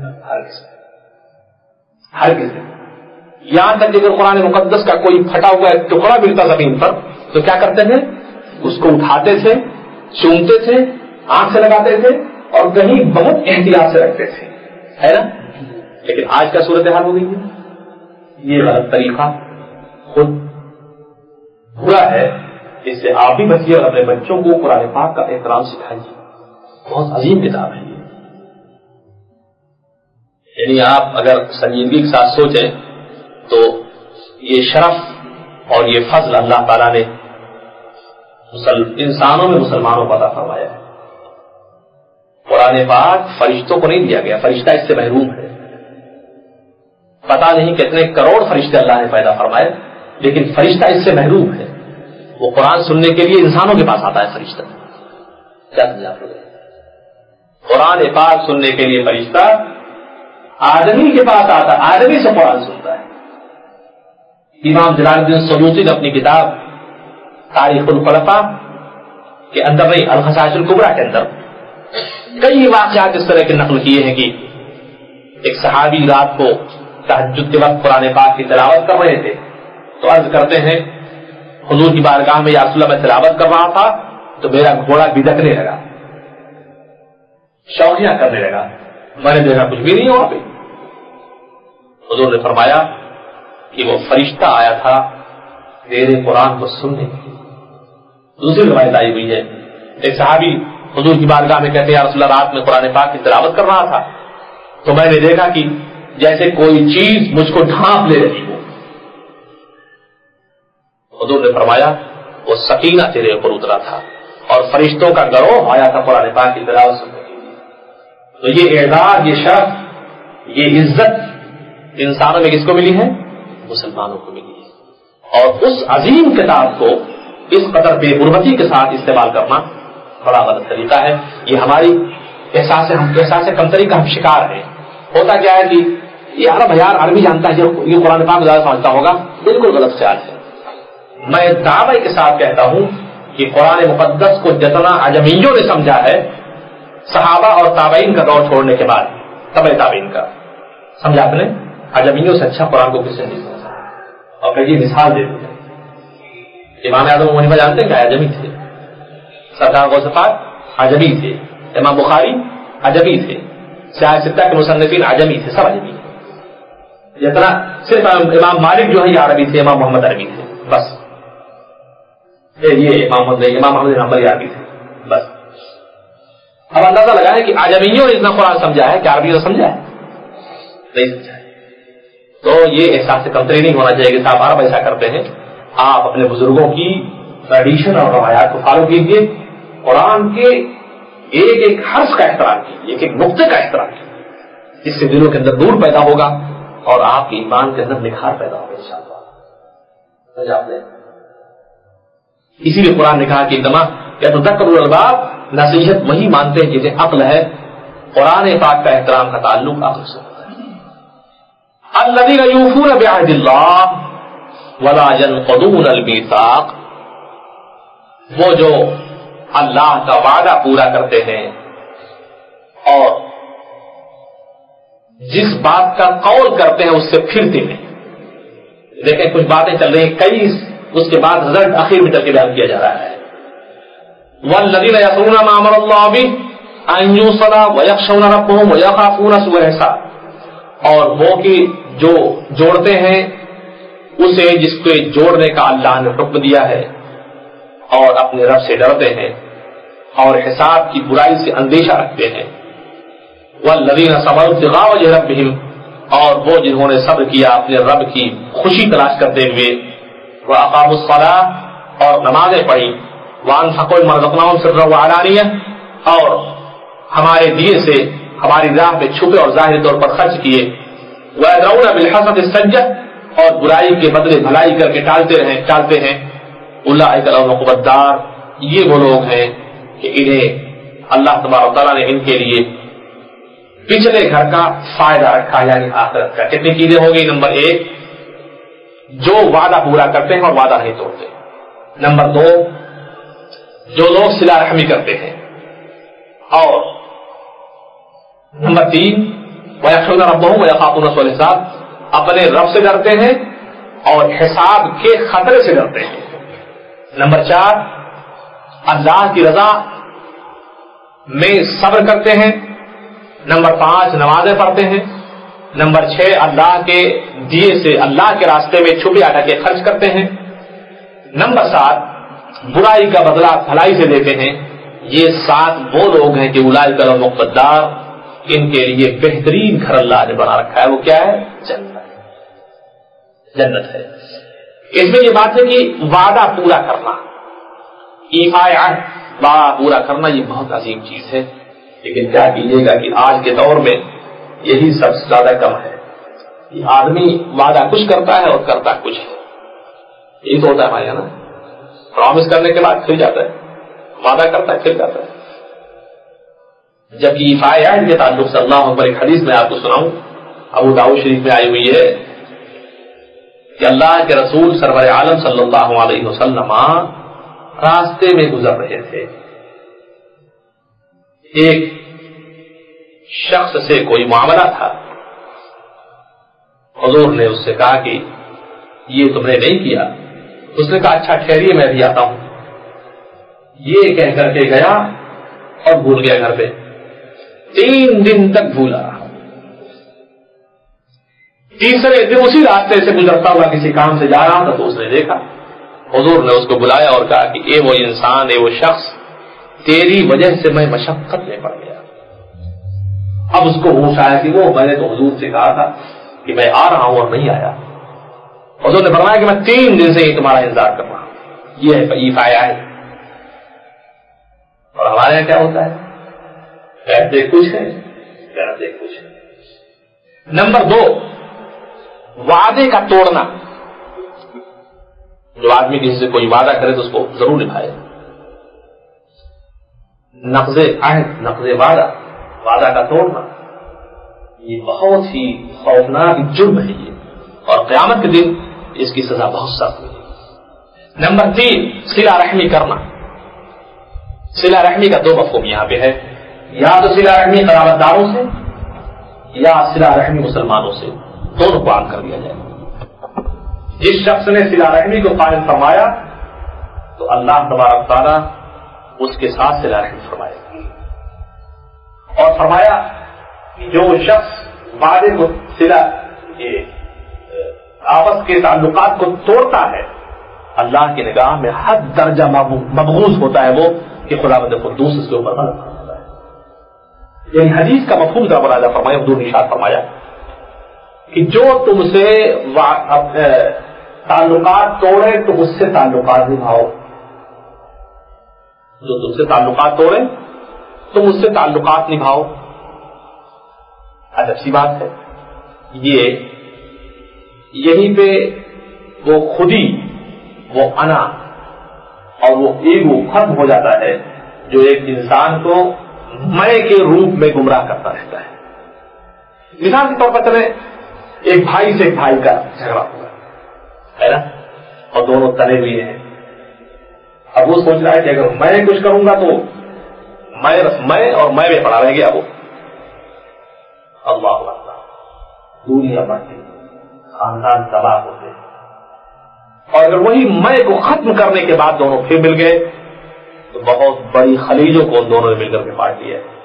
ہر کسی. یہاں تک کہ اگر قرآن مقدس کا کوئی پھٹا ہوا ٹکڑا ملتا زمین پر تو کیا کرتے تھے؟ اس کو اٹھاتے تھے, چومتے تھے, آنکھ سے لگاتے تھے اور کہیں بہت احتیاط سے رکھتے تھے, ہے نا؟ لیکن آج کا صورتحال ہو گئی ہے. یہ غلط طریقہ خود برا ہے. اس سے آپ بھی بچیے اور اپنے بچوں کو قرآن پاک کا احترام سکھائیے. بہت عظیم کتاب ہے یہ. یعنی آپ اگر سنجیدگی کے ساتھ سوچیں تو یہ شرف اور یہ فضل اللہ تعالیٰ نے انسانوں میں مسلمانوں کو عطا فرمایا ہے. قرآن پاک فرشتوں کو نہیں دیا گیا, فرشتہ اس سے محروم ہے. پتا نہیں کتنے کروڑ فرشتے اللہ نے پیدا فرمائے، لیکن فرشتہ اس سے محروم ہے. وہ قرآن سننے کے لیے انسانوں کے پاس آتا ہے فرشتہ. کیا سمجھا آپ لوگ؟ قرآن پاک سننے کے لیے فرشتہ آدمی کے پاس آتا ہے، آدمی سے قرآن سنتا ہے. امام جلال الدین سیوطی نے اپنی کتاب تاریخ الخلفاء کے اندر نہیں، الخصائص الکبریٰ کے اندر کئی واقعات اس طرح کے نقل کیے ہیں کہ ایک صحابی رات کو تہجد کے وقت قرآن پاک کی تلاوت کر رہے تھے تو عرض کرتے ہیں حضور کی بارگاہ میں یا رسول اللہ میں تلاوت کر رہا تھا تو میرا گھوڑا بدکنے لگا، شوخیاں کرنے لگا. میں نے دیکھا کچھ بھی نہیں ہوا. حضور نے فرمایا کہ وہ فرشتہ آیا تھا میرے قرآن کو سننے کے لیے. دوسری روایت آئی ہوئی ہے ایک صحابی حضور کی بارگاہ میں کہتے ہیں یا رسول اللہ رات میں قرآن پاک کی تلاوت کر رہا تھا تو میں نے دیکھا کہ جیسے کوئی چیز مجھ کو ڈھانپ لے رہی ہو. حضور نے فرمایا وہ سکینہ تیرے اوپر اترا تھا اور فرشتوں کا گروہ آیا تھا قرآن پاک کی تلاوت سننے کے لیے. تو یہ اعزاز، یہ شرف، یہ عزت انسانوں میں کس کو ملی ہے؟ مسلمانوں کو ملی ہے. اور اس عظیم کتاب کو اس قدر بے حرمتی کے ساتھ استعمال کرنا بڑا غلط طریقہ ہے. یہ ہماری احساس کمتری کا ہم شکار ہیں. ہوتا کیا ہے کہ یہ عرب یار عربی جانتا ہے، یہ قرآن پاک زیادہ سمجھتا ہوگا. بالکل غلط خیال ہے. میں دعوی کے ساتھ کہتا ہوں کہ قرآن مقدس کو جتنا عجمیوں نے سمجھا ہے صحابہ اور تابعین کا دور چھوڑنے کے بعد، تبع تابعین کا سمجھا آپ نے، عجمیوں سے اچھا قرآن کو کس نے نہیں سمجھا. اور پھر یہ مثال دے دیں، امام اعظم ابو حنیفہ جانتے ہیں کہ عجمی تھے، سرکار غوث پاک عجمی تھے، امام بخاری عجمی تھے، سیاہ ستہ کے مصنفین عجمی تھے، سب عجمی تھے. جتنا صرف امام مالک جو ہے یہ عربی تھے، امام محمد عربی تھے بس. یہ امام محمد حنبلی عربی تھے بس. اب اندازہ لگائیں کہ عجمیوں نے اتنا قرآن سمجھا ہے کہ عربیوں نے سمجھا ہے؟ نہیں سمجھا ہے. تو یہ احساس کمتری نہیں ہونا چاہیے کہ صاحب عرب ایسا کرتے ہیں. آپ اپنے بزرگوں کی ٹریڈیشن اور روایات کو فالو کیجیے، قرآن کے ایک ایک حرف کا احترام کیجیے، ایک ایک نقطے کا احترام کیجیے، جس سے دلوں کے اندر نور پیدا ہوگا اور آپ کے ایمان کے اندر نکھار پیدا ہوگا انشاءاللہ. اسی لیے قرآن نے کہا کہ یتذکر اولو الالباب، نصیحت وہی مانتے ہیں جسے عقل ہے. قرآن پاک کا احترام کا تعلق عقل سے ہوتا ہے. الذین یوفون بعہد اللہ ولا ينقضون المیثاق، وہ جو اللہ کا وعدہ پورا کرتے ہیں اور جس بات کا قول کرتے ہیں اس سے پھرتے ہیں. دیکھیں کچھ باتیں چل رہی ہیں کئی، اس کے بعد رزلٹ آخر میں چل کے بیان کیا جا رہا ہے. والذین یصلون ما امر اللہ بہ ان یوصل ویخشون ربهم ویخافون سوء الحساب، اور وہ کہ جو جوڑتے ہیں اسے جس کو جوڑنے کا اللہ نے حکم دیا ہے اور اپنے رب سے ڈرتے ہیں اور حساب کی برائی سے اندیشہ رکھتے ہیں. والذین صبروا ابتغاء وجہ ربہم، اور وہ جنہوں نے صبر کیا اپنے رب کی خوشی تلاش کرتے ہوئے. واقاموا الصلاۃ، اور نمازیں پڑھی. وانفقوا مما رزقناہم سرا وعلانیہ، اور ہمارے دیے سے ہماری راہ میں چھپے اور ظاہری طور پر خرچ کیے. وَيَدْرَؤُونَ بِالْحَسَنَةِ السَّيِّئَةَ، اور برائی کے بدلے بھلائی کر کے ٹالتے ہیں. اولئک لهم عقبی الدار، یہ وہ لوگ ہیں کہ انہیں اللہ تبارک تعالیٰ نے ان کے لیے پچھلے گھر کا فائدہ رکھا، یعنی آخرت کا. کتنی چیزیں ہو گئی؟ نمبر 1 جو وعدہ پورا کرتے ہیں اور وعدہ نہیں توڑتے. نمبر 2 جو لوگ صلہ رحمی کرتے ہیں. اور نمبر 3 وَيَخْشَوْنَ رَبَّهُمْ وَيَخَافُونَ سُوءَ الْحِسَابِ، اپنے رب سے ڈرتے ہیں اور حساب کے خطرے سے ڈرتے ہیں. نمبر 4 اللہ کی رضا میں صبر کرتے ہیں. نمبر 5 نمازیں پڑھتے ہیں. نمبر 6 اللہ کے دیے سے اللہ کے راستے میں چھپے اٹا کے خرچ کرتے ہیں. نمبر 7 برائی کا بدلہ بھلائی سے دیتے ہیں. یہ 7 وہ لوگ ہیں کہ اولئک لهم عقبی الدار، ان کے لیے بہترین گھر اللہ نے بنا رکھا ہے. وہ کیا ہے؟ جنت ہے. اس میں یہ بات ہے کہ وعدہ پورا کرنا، ایفاء عہد، وعدہ پورا کرنا یہ بہت عظیم چیز ہے. لیکن کیا کیجیے گا کہ آج کے دور میں یہی سب سے زیادہ کم ہے. آدمی وعدہ کچھ کرتا ہے اور کرتا کچھ ہے. یہی تو ہوتا ہے ہمارے یہاں نا, پرومس کرنے کے بعد پھر جاتا ہے, وعدہ کرتا ہے پھر جاتا ہے. جبکہ ایفائے عہد کے تعلق سے اللہ اکبر ایک حدیث میں آپ کو سناؤں, ابو داؤد شریف میں آئی ہوئی ہے کہ اللہ کے رسول سرور عالم صلی اللہ علیہ وسلم راستے میں گزر رہے تھے. ایک شخص سے کوئی معاملہ تھا, حضور نے اس سے کہا کہ یہ تم نے نہیں کیا. اس نے کہا اچھا ٹھہریے میں بھی آتا ہوں. یہ کہہ کر کے گیا اور بھول گیا گھر پہ. 3 دن تک بھولا. تیسرے دن اسی راستے سے گزرتا ہوا کسی کام سے جا رہا تھا تو اس نے دیکھا. حضور نے اس کو بلایا اور کہا کہ اے وہ انسان, اے وہ شخص, تیری وجہ سے میں مشقت میں پڑ گیا. اب اس کو ہوش آیا کہ وہ میں نے تو حضور سے کہا تھا کہ میں آ رہا ہوں اور نہیں آیا. حضور نے فرمایا کہ میں 3 دن سے ہی تمہارا انتظار کر رہا ہوں. یہ ہے ایفائے عہد. اور ہمارے یہاں کیا ہوتا ہے, کہتے کچھ ہے کرتے کچھ ہے. نمبر 2, وعدے کا توڑنا. جو آدمی کسی سے کوئی وعدہ کرے تو اس کو ضرور نبھائے. نقض عہد, نقض وعدہ, وعدہ کا توڑنا, یہ بہت ہی خوفناک جرم ہے یہ, اور قیامت کے دن اس کی سزا بہت سخت ہے. نمبر 3, صلہ رحمی کرنا. صلہ رحمی کا 2 مفہوم یہاں پہ ہے, یا تو صلہ رحمی قرابت داروں سے یا صلہ رحمی مسلمانوں سے, دونوں کو عام کر دیا جائے. جس شخص نے صلہ رحمی کو قائم فرمایا تو اللہ تبارک تعالیٰ اس کے ساتھ صلہ رحمی فرمائے. اور فرمایا کہ جو شخص وعدے کو صلہ آپس کے تعلقات کو توڑتا ہے, اللہ کی نگاہ میں حد درجہ مبغوض ہوتا ہے وہ کہ خداوند قدوس اس کے اوپر غضب کرتا ہے. یعنی حدیث کا مفہوم ذرا مراجعہ فرمایا. حضور نے ارشاد فرمایا کہ جو تم سے تعلقات توڑے تو اس سے تعلقات نبھاؤ. جو تم سے تعلقات توڑے تم اس سے تعلقات نبھاؤ. عجب سی بات ہے. یہیں پہ وہ خودی, وہ انا اور وہ ایگو ختم ہو جاتا ہے جو ایک انسان کو میں کے روپ میں گمراہ کرتا رہتا ہے. مثال کے طور پر چلیں, ایک بھائی سے ایک بھائی کا جھگڑا ہوا ہے نا, اور دونوں تنے ہوئے ہیں. اب وہ سوچ رہا ہے کہ اگر میں کچھ کروں گا تو میں اور میں پڑا رہ گیا. وہ اللہ اکبر, دنیا بڑھتی, خاندان تباہ ہوتے ہیں. اور اگر وہی میں کو ختم کرنے کے بعد دونوں پھر مل گئے تو بہت بڑی خلیجوں کو ان دونوں نے مل کر کے پاٹ لیا ہے.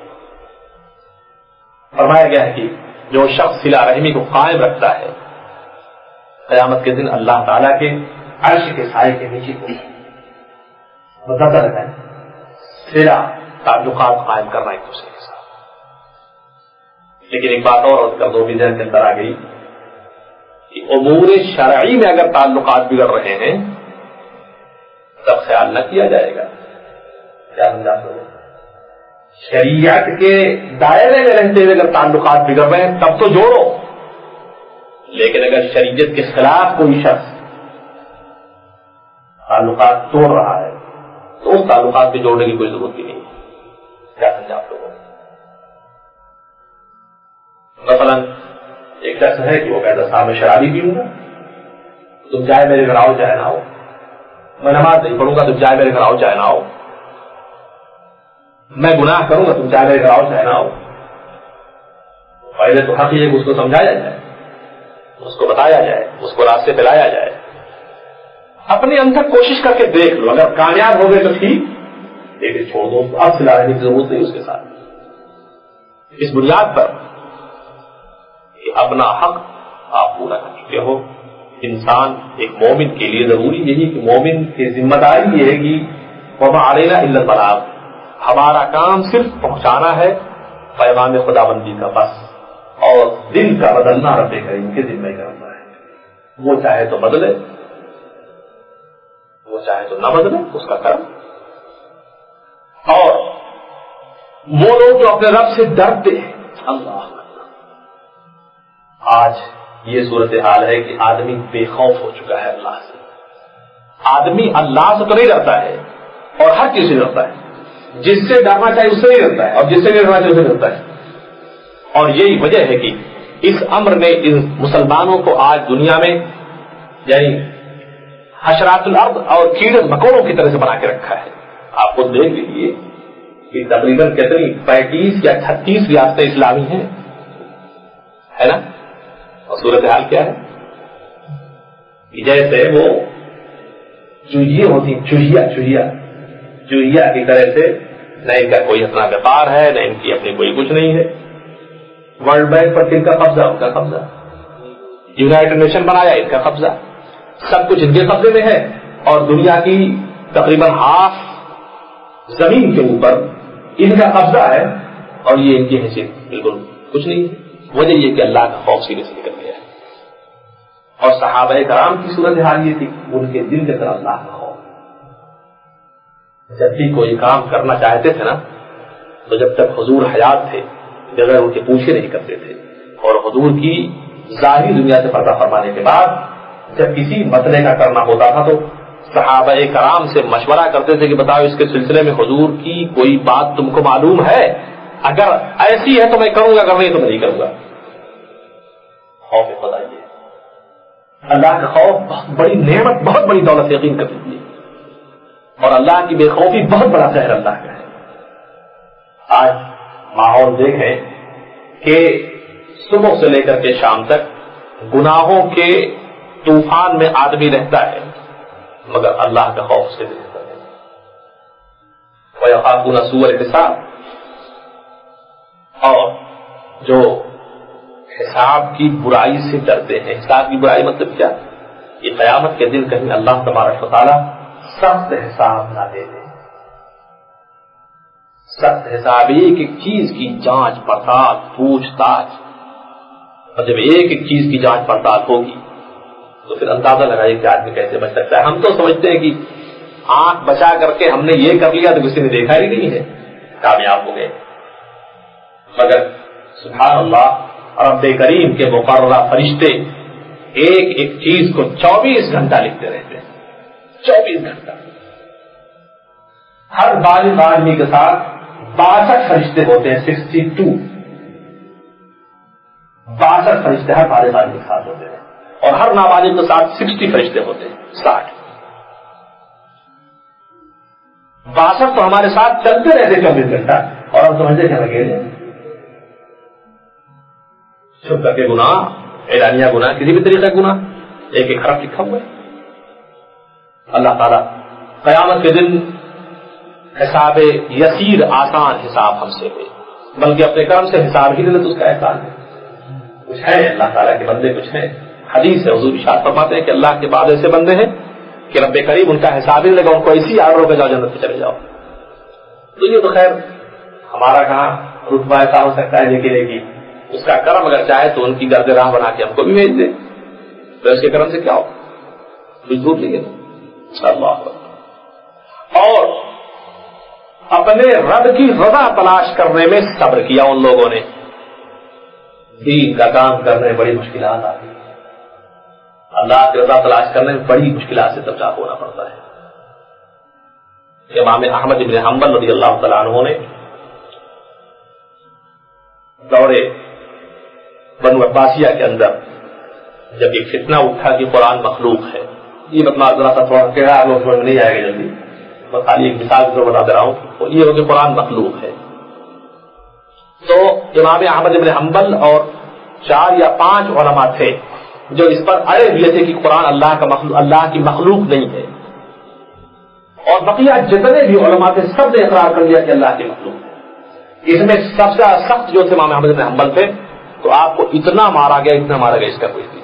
فرمایا گیا ہے کہ جو شخص صلہ رحمی کو قائم رکھتا ہے قیامت کے دن اللہ تعالیٰ کے عرش کے سائے کے نیچے کو بتاتا رہتا ہے. صلہ تعلقات قائم کرنا ایک دوسرے کے ساتھ. لیکن ایک بات اور کر دو بھی ذہن کے اندر آ گئی کہ امور شرعی میں اگر تعلقات بگڑ رہے ہیں تب خیال نہ کیا جائے گا. کیا سمجھاتے ہو, شریعت کے دائرے میں رہتے ہوئے اگر تعلقات بگڑ رہے ہیں تب تو جوڑو, لیکن اگر شریعت کے خلاف کوئی شخص تعلقات توڑ رہا ہے تو اس تعلقات کو جوڑنے کی کوئی ضرورت بھی نہیں. کیا سمجھا آپ لوگوں نے؟ مثلا ایک شخص ہے کہ وہ کہتا صاحب میں شرابی پیوں گا, تم چاہے میرے گھر آؤ چاہے نہ آؤ, میں نماز نہیں پڑھوں گا تم چاہے میرے گھر آؤ چاہے نہ آؤ, میں گناہ کروں گا تم چاہے میرے گھر آؤ چاہے نہ آؤ. پہلے تو حق یہ اس کو سمجھایا جائے, اس کو بتایا جائے, اس کو راستے پہ لایا جائے. اپنے اندر کوشش کر کے دیکھ لو, اگر کامیاب ہو گئے تو ٹھیک, لیکن چھوڑ دو, اب سے لانے کی ضرورت نہیں اس کے ساتھ. اس بنیاد پر کہ اپنا حق آپ پورا کر چکے ہو. انسان ایک مومن کے لیے ضروری یہی کہ مومن کی ذمہ داری یہ ہے کہ وما علینا الا البلاغ, ہمارا کام صرف پہنچانا ہے پیغام خدا بندی کا بس, اور دل کا بدلنا رب کریم کے ذمہ کرنا ہے. وہ چاہے تو بدلے, وہ چاہے تو نہ بدلے, اس کا کرم. اور وہ لوگ جو اپنے رب سے ڈرتے ہیں, اللہ آج یہ صورتحال ہے کہ آدمی بے خوف ہو چکا ہے اللہ سے. آدمی اللہ سے تو نہیں ڈرتا ہے اور ہر چیز سے ڈرتا ہے. جس سے ڈرنا چاہیے اس سے نہیں ڈرتا ہے اور جس سے نہیں ڈرنا چاہیے اس سے ڈرتا ہے. اور یہی وجہ ہے کہ اس امر نے ان مسلمانوں کو آج دنیا میں یعنی حشرات الارض اور کیڑے مکوڑوں کی طرح سے بنا کے رکھا ہے. آپ خود دیکھ لیجیے کہ تقریباً کتنی 35 یا 36 ریاستیں اسلامی ہیں, ہے نا. اور صورتحال کیا ہے کہ جیسے وہ چوہیے ہوتی چوہیا کی طرح سے نہ ان کا کوئی اپنا ویپار ہے نہ ان کی اپنی کوئی کچھ نہیں ہے. ورلڈ بینک پر کن کا قبضہ, ان کا قبضہ. یونائٹڈ نیشن بنایا, ان کا قبضہ. سب کچھ ان کے قبضے میں ہے اور دنیا کی تقریباً ہاف زمین کے اوپر ان کا قبضہ ہے اور یہ ان کی حیثیت بالکل کچھ نہیں ہے. وجہ یہ کہ اللہ کا خوف سینے سے نکل گیا ہے. اور صحابہ کرام کی صورتحال یہ تھی ان کے دل کے اندر اللہ کا خوف. جب بھی کوئی کام کرنا چاہتے تھے نا تو جب تک حضور حیات تھے بغیر ان کے پوچھے نہیں کرتے تھے. اور حضور کی ظاہری دنیا سے پردہ فرمانے کے بعد جب کسی مسئلے کا کرنا ہوتا تھا تو صحابہ کرام سے مشورہ کرتے تھے کہ بتاؤ اس کے سلسلے میں حضور کی کوئی بات تم کو معلوم ہے, اگر ایسی ہے تو میں کروں گا, اگر نہیں تو میں نہیں کروں گا. خوف خدا یہ اللہ کا خوف بہت بڑی نعمت, بہت بڑی دولت یقین کر لیجیے. اور اللہ کی بے خوفی بہت بڑا قہر اللہ کا ہے. آج ماحول دیکھیں کہ صبح سے لے کر کے شام تک گناہوں کے طوفان میں آدمی رہتا ہے مگر اللہ کا خوف سے نہیں رہتا ہے. وَيَخَافُونَ سُوءَ الْحِسَابِ, اور جو حساب کی برائی سے ڈرتے ہیں. حساب کی برائی مطلب کیا؟ یہ قیامت کے دن کہیں اللہ تبارک و تعالی سخت حساب نہ دے دے. سخت حساب ایک ایک چیز کی جانچ پڑتال پوچھ تاچھ, اور جب ایک ایک چیز کی جانچ پڑتال ہوگی تو پھر اندازہ لگائیے کہ آدمی کیسے بچ سکتا ہے. ہم تو سمجھتے ہیں کہ آنکھ بچا کر کے ہم نے یہ کر لیا تو کسی نے دیکھا ہی نہیں ہے, کامیاب ہو گئے. مگر سبحان اللہ رب کریم کے مقررہ فرشتے ایک ایک چیز کو 24 گھنٹہ لکھتے رہتے ہیں. 24 گھنٹہ. ہر بالغ آدمی کے ساتھ 62 فرشتے ہوتے ہیں. 62 فرشتے ہر بالغ آدمی کے ساتھ ہوتے ہیں اور ہر نابالغ کے ساتھ 60 فرشتے ہوتے ہیں. 60. 62 تو ہمارے ساتھ چلتے رہتے 24 گھنٹہ اور ہم سمجھتے کہ لگے چھپ کر کے گناہ اعلانیہ گناہ کسی بھی طریقے کا گناہ ایک ایک حرف لکھا ہوا ہے. اللہ تعالیٰ قیامت کے دن حساب یسیر آسان حساب ہم سے ہوئے, بلکہ اپنے کرم سے حساب ہی لے تو اس کا احسان ہے. کچھ ہے اللہ تعالیٰ کے بندے, کچھ ہیں. حدیث ہے حضور ارشاد فرماتے ہیں کہ اللہ کے بعد ایسے بندے ہیں کہ رب کریم ان کا حساب ہی لگا, ان کو ایسی آرڈر ہو کے جاؤ جنت میں چلے جاؤ. تو یہ تو خیر ہمارا کہاں رتبہ ایسا ہو سکتا ہے, لیکن اس کا کرم اگر چاہے تو ان کی گرد راہ بنا کے ہم کو بھی بھیج دے, تو اس کے کرم سے کیا ہو, کچھ دور نہیں ہے. اور اپنے رب کی رضا تلاش کرنے میں صبر کیا ان لوگوں نے. دین کا کام کرنے میں بڑی مشکلات آتی ہیں, اللہ کی رضا تلاش کرنے میں بڑی مشکلات سے تبدیل ہونا پڑتا ہے. امام احمد بن حنبل رضی اللہ تعالیٰ عنہ نے دورے بنو عباسیہ کے اندر جب ایک فتنہ اٹھا کہ قرآن مخلوق ہے, یہ مطلب ذرا سا تھوڑا ٹیڑھا لوگ سمجھ میں نہیں آئے گا جلدی, میں خالی ایک مثال کے طور بتا دے رہا ہوں. یہ ہو کہ قرآن مخلوق ہے, تو امام احمد بن حنبل اور 4 یا 5 علماء تھے جو اس پر اڑے ہوئے تھے کہ قرآن اللہ کی مخلوق نہیں ہے, اور بقیہ جتنے بھی علماء تھے سب نے اقرار کر دیا کہ اللہ کی مخلوق ہے. اس میں سب سے سخت جو تھے امام احمد بن حنبل تھے, تو آپ کو اتنا مارا گیا اس کا کوئی نہیں.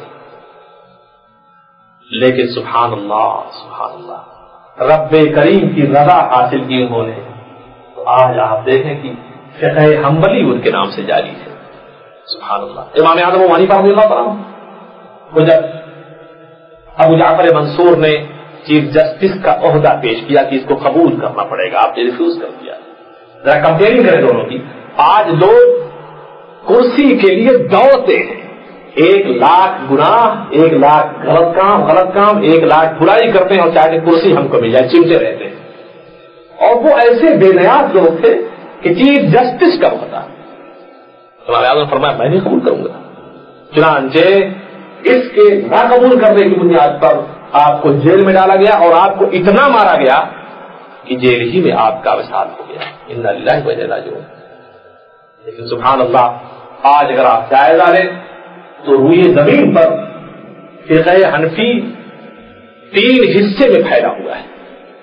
لیکن سبحان اللہ رب کریم کی رضا حاصل کی انہوں نے, تو آج آپ دیکھیں کہ فقہ حنبلی ان کے نام سے جاری ہے. سبحان اللہ. امام اعظم ابو حنیفہ رضی اللہ عنہ کو جب ابو جعفر منصور نے چیف جسٹس کا عہدہ پیش کیا کہ اس کو قبول کرنا پڑے گا, آپ نے ریفیوز کر دیا. ذرا کمپیئرنگ کریں دونوں کی. آج لوگ کرسی کے لیے دوڑتے ہیں, 1,00,000 گناہ، 1,00,000 غلط کام، 1,00,000 برائی کرتے ہیں اور چاہتے کرسی ہم کو مل جائے، چمچے رہتے ہیں۔ اور وہ ایسے بے نیاز لوگ تھے کہ چیف جسٹس کب ہوتا، ہمارے اعظم فرمایا میں نہیں قبول کروں گا۔ چنانچہ اس کے نہ قبول کرنے کی بنیاد پر آپ کو جیل میں ڈالا گیا اور آپ کو اتنا مارا گیا کہ جیل ہی میں آپ کا وصال ہو گیا۔ انا للہ و انا الیہ راجعون۔ لیکن سبحان اللہ، آج اگر آپ جائزہ لیں تو روئے زمین پر فقہ حنفی 3 حصے میں پھیلا ہوا ہے۔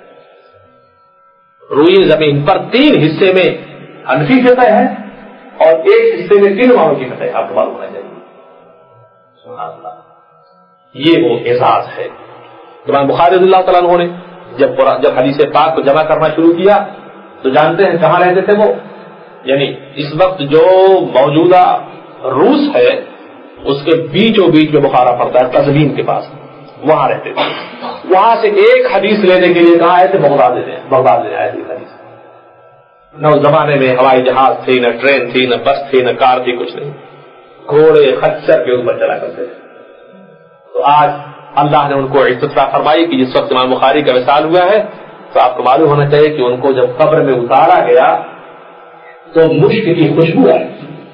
روئے زمین پر 3 حصے میں حنفی فقہ ہے اور 1 حصے میں 3 اماموں کی فقہ ہے، آپ کو معلوم ہونا چاہیے۔ سبحان اللہ، یہ وہ اعزاز ہے۔ امام بخاری رضی اللہ تعالیٰ عنہ نے جب حدیث پاک کو جمع کرنا شروع کیا تو جانتے ہیں کہاں رہتے تھے وہ؟ یعنی اس وقت جو موجودہ روس ہے اس کے بیچوں بیچ میں بخارا پڑتا ہے، قزوین کے پاس، وہاں رہتے تھے۔ وہاں سے ایک حدیث لینے کے لیے کہاں آئے تھے؟ بغداد لے آئے تھے حدیث۔ نہ اس زمانے میں ہوائی جہاز تھی، نہ ٹرین تھی، نہ بس تھی، نہ کار تھی، کچھ نہیں، گھوڑے خچر کے اوپر چلا کرتے تھے۔ تو آج اللہ نے ان کو عزت فرمائی کہ جس وقت امام بخاری کا وصال ہوا ہے تو آپ کو معلوم ہونا چاہیے کہ ان کو جب قبر میں اتارا گیا تو مشک کی خوشبو آئی۔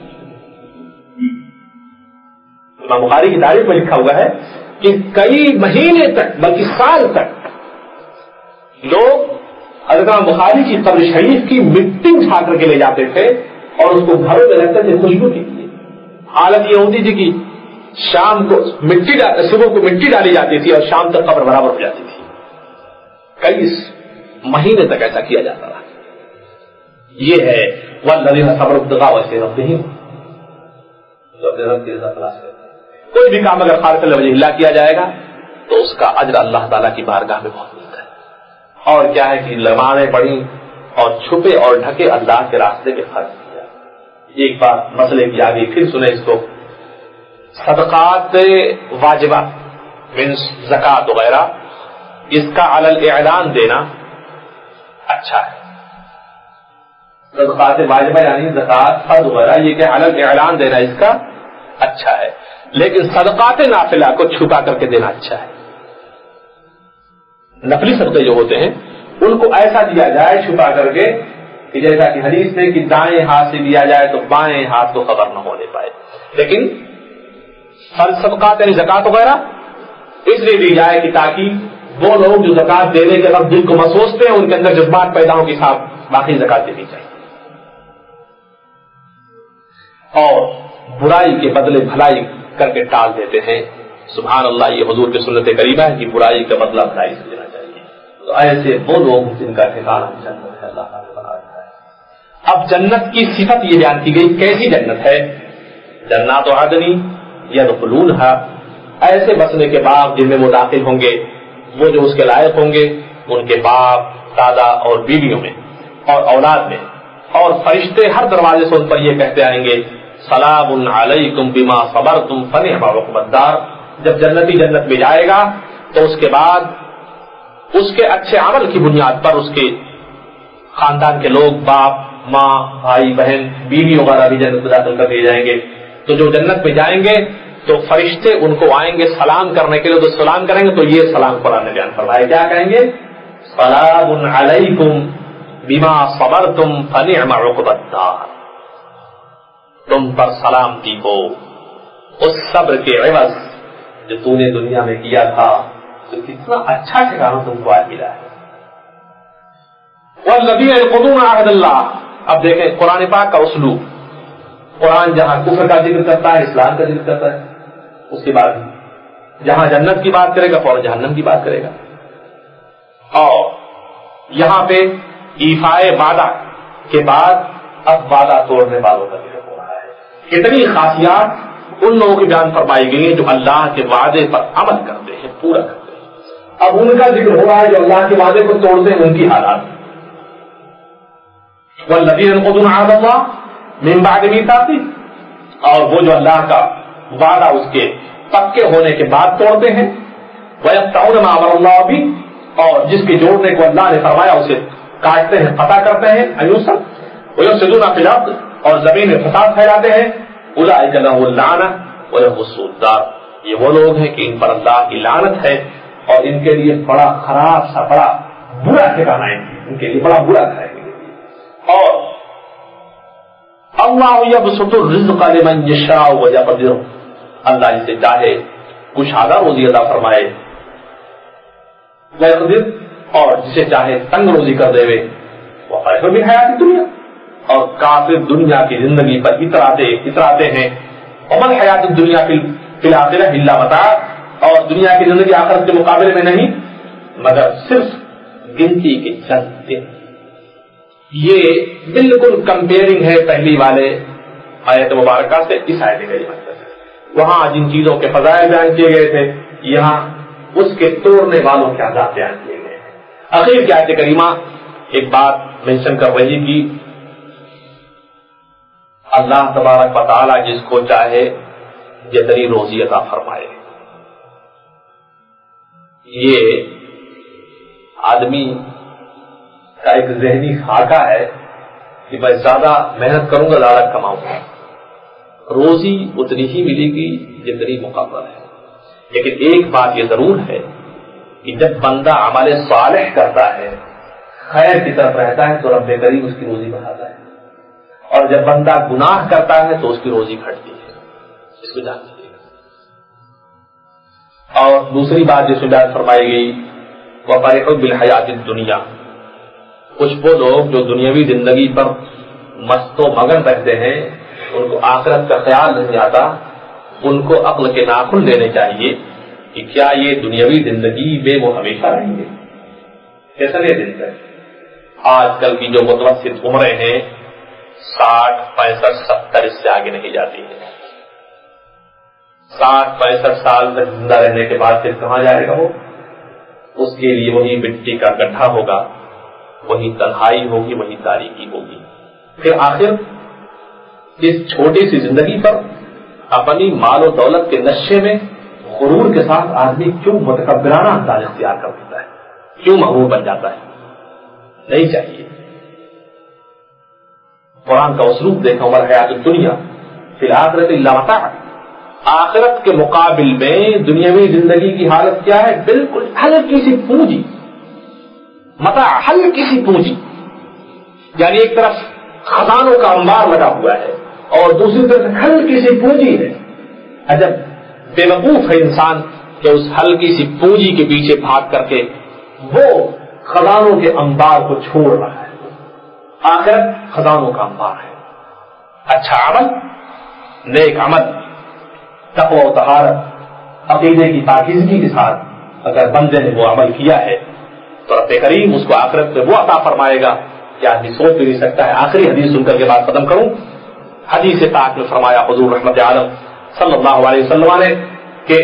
امام بخاری کی تاریخ میں لکھا ہوا ہے کہ کئی مہینے تک بلکہ سال تک لوگ حضرت امام بخاری کی قبر شریف کی مٹی اٹھا کر کے لے جاتے تھے اور اس کو گھروں میں رکھتے تھے خوشبو کے لیے۔ حالت یہ ہوتی تھی کہ شام کو صبح کو مٹی ڈالی جاتی تھی اور شام تک قبر برابر ہو جاتی تھی۔ کئی مہینے تک ایسا کیا جاتا رہا۔ یہ ہے والذین صبروا ابتغاء وجہ ربہم، جو اپنے رب کی رضا تلاش کرتے ہیں۔ کوئی بھی کام اگر خالص لوجہ اللہ کیا جائے گا تو اس کا اجر اللہ تعالیٰ کی بارگاہ میں بہت ملتا ہے۔ اور کیا ہے کہ لمحیں پڑھی اور چھپے اور ڈھکے اللہ کے راستے میں خرچ کیا۔ ایک بار مسئلے کی آگے پھر سنیں اس کو، صدقات واجبہ من زکات وغیرہ، اس کا علی الاعلان دینا اچھا ہے۔ صدقات واجبہ یعنی زکات فرض وغیرہ، یہ کہ علی الاعلان دینا اس کا اچھا ہے، لیکن صدقات نافلہ کو چھپا کر کے دینا اچھا ہے۔ نفلی صدقے جو ہوتے ہیں ان کو ایسا دیا جائے چھپا کر کے کہ جیسا کہ حدیث میں کہ دائیں ہاتھ سے دیا جائے تو بائیں ہاتھ کو خبر نہ ہونے پائے، لیکن صدقات یعنی زکات وغیرہ اس لیے دی جائے کہ تاکہ وہ لوگ جو زکات دینے کے وقت دل کو محسوستے ہیں ان کے اندر جذبات پیدا ہوں کہ صاحب باقی زکات دینی چاہیے، اور برائی کے بدلے بھلائی کر کے ٹال دیتے ہیں۔ سبحان اللہ، یہ حضور کی سنت قریبہ ہے کہ برائی کا بدلہ بھلائی سے لینا چاہیے۔ تو ایسے وہ لوگ جن کا ٹھکانہ جنت ہے، اللہ تعالیٰ نے بنا رکھا ہے۔ اب جنت کی صفت یہ بیان کی گئی، کیسی جنت ہے؟ جنات عدن یدخلونھا، ایسے بسنے کے باغ جن میں وہ داخل ہوں گے، وہ جو اس کے لائق ہوں گے، ان کے باپ دادا اور بیویوں میں اور اولاد میں، اور فرشتے ہر دروازے سے ان پر یہ کہتے آئیں گے سلام علیکم بما صبرتم فنعم عقبی الدار۔ جب جنتی جنت میں جائے گا تو اس کے بعد اس کے اچھے عمل کی بنیاد پر اس کے خاندان کے لوگ، باپ ماں بھائی بہن بیوی وغیرہ بھی جنت میں داخل کر دیے جائیں گے۔ تو جو جنت میں جائیں گے تو فرشتے ان کو آئیں گے سلام کرنے کے لیے، تو سلام کریں گے تو یہ سلام قرآن نے بیان فرمایا، کیا کہیں گے؟ سلام علیکم بما صبرتم فنعم عقبی الدار، تم پر سلامتی ہو اس صبر کے عوض جو تو نے دنیا میں کیا تھا، تو کتنا اچھا ٹھکانہ تم کو آج ملا ہے۔ والذین ينقضون عہد اللہ، اب دیکھیں قرآن پاک کا اسلوب، قرآن جہاں کفر کا ذکر کرتا ہے، اسلام کا ذکر کرتا ہے، اس کے بعد جہاں جنت کی بات کرے گا فوراً جہنم کی بات کرے گا، اور یہاں پہ ایفائے وعدہ کے بعد اب وعدہ توڑنے والوں کا ذکر ہو رہا ہے۔ اتنی خاصیات ان لوگوں کی بیان فرمائی گئی ہیں جو اللہ کے وعدے پر عمل کرتے ہیں، پورا کرتے ہیں۔ اب ان کا ذکر ہو رہا ہے جو اللہ کے وعدے کو توڑتے ہیں، ان کی حالات۔ والذین ينقضون عہد اللہ من بعد میثاقہ، اور وہ جو اللہ کا وعدہ اس کے پکے ہونے کے بعد توڑتے ہیں، وَيَقْطَعُونَ مَا أَمَرَ اللَّهُ بِهِ، اور جس کے جوڑنے کو اللہ نے فرمایا اسے کاٹتے ہیں، قطع کرتے ہیں، وَيُفْسِدُونَ فِي الْأَرْضِ، اور زمین میں فساد پھیلاتے ہیں، اولئک لهم اللعنۃ، وَلَهُمُ السُّوءُ. یہ وہ لوگ ہیں کہ ان پر اللہ کی لعنت ہے اور ان کے لیے بڑا خراب سا بڑا برا ٹھکانہ ہے، ان کے لیے بڑا برا ہے. اور اللہ یبسط الرزق لمن یشاء ویقدر، اللہ جسے چاہے کشادہ روزی عطا فرمائے، ویقدر، اور جسے چاہے تنگ روزی کر دے. وَفَرِحُوا بِالْحَيَاةِ الدُّنْيَا، اور کافر دنیا کی زندگی پر اتراتے ہیں. وَمَا الْحَيَاةُ الدُّنْيَا فِي الْآخِرَةِ إِلَّا مَتَاعٌ، اور دنیا کی زندگی آخرت کے مقابلے میں نہیں مگر صرف گنتی کے چند دن. یہ بالکل کمپیئرنگ ہے پہلی والے آیت مبارکہ سے اس آیت کریمہ سے. وہاں جن چیزوں کے فضائل بیان کیے گئے تھے یہاں اس کے توڑنے والوں کے عذاب بیان کیے گئے ہیں. اخیر کی آیت کریمہ ایک بات مینشن کر رہی کہ اللہ تبارک و تعالی جس کو چاہے جتنی روزی عطا فرمائے. یہ آدمی کا ایک ذہنی خاکہ ہے کہ میں زیادہ محنت کروں گا زیادہ کماؤں گا، روزی اتنی ہی ملے گی جتنی مقرر ہے. لیکن ایک بات یہ ضرور ہے کہ جب بندہ عمل صالح کرتا ہے، خیر کی طرف رہتا ہے، تو رب کریم اس کی روزی بڑھاتا ہے، اور جب بندہ گناہ کرتا ہے تو اس کی روزی گھٹتی ہے. اس کو جان لیجیے. اور دوسری بات جس میں بیان فرمائی گئی وَفَرِحُوا بِالْحَيَاةِ الدُّنْيَا، کچھ وہ لوگ جو دنیاوی زندگی پر مست و مگن رہتے ہیں، ان کو آخرت کا خیال نہیں آتا، ان کو عقل کے ناخن لینے چاہیے کہ کیا یہ دنیاوی زندگی میں وہ ہمیشہ رہیں گے؟ کیسا نہیں دن تک. آج کل کی جو متوسط عمریں ہیں 60 65 70 اس سے آگے نہیں جاتی ہے. 60 65 سال تک زندہ رہنے کے بعد پھر کہاں جائے گا وہ؟ اس کے لیے وہی مٹی کا گڈھا ہوگا، وہی تنہائی ہوگی، وہی تاریکی ہوگی. پھر آخر اس چھوٹی سی زندگی پر اپنی مال و دولت کے نشے میں غرور کے ساتھ آدمی کیوں متکبرانہ انداز اختیار کر دیتا ہے، کیوں مغرور بن جاتا ہے؟ نہیں چاہیے. قرآن کا اسلوب دیکھا عمر حیات الدنیا فی الآخرۃ الا متاع، آخرت کے مقابل میں دنیاوی زندگی کی حالت کیا ہے؟ بالکل ہلکی سی پونجی، متاع ہلکی سی پونجی. یعنی ایک طرف خزانوں کا انبار لگا ہوا ہے اور دوسری طرف ہلکی سی پونجی ہے. عجب بے وقوف ہے انسان کہ اس ہلکی سی پونجی کے پیچھے بھاگ کر کے وہ خزانوں کے انبار کو چھوڑ رہا ہے. آخرت خزانوں کا انبار ہے. اچھا عمل، نیک عمل، تقوی و طہارت، عقیدے کی پاکیزگی کے ساتھ اگر بندے نے وہ عمل کیا ہے تو رب کریم اس کو آخرت میں وہ عطا فرمائے گا کہ آدمی سوچ بھی نہیں سکتا ہے. آخری حدیث سن کر کے بات ختم کروں. حدیث پاک میں فرمایا حضور رحمت عالم صلی اللہ علیہ وسلم نے کہ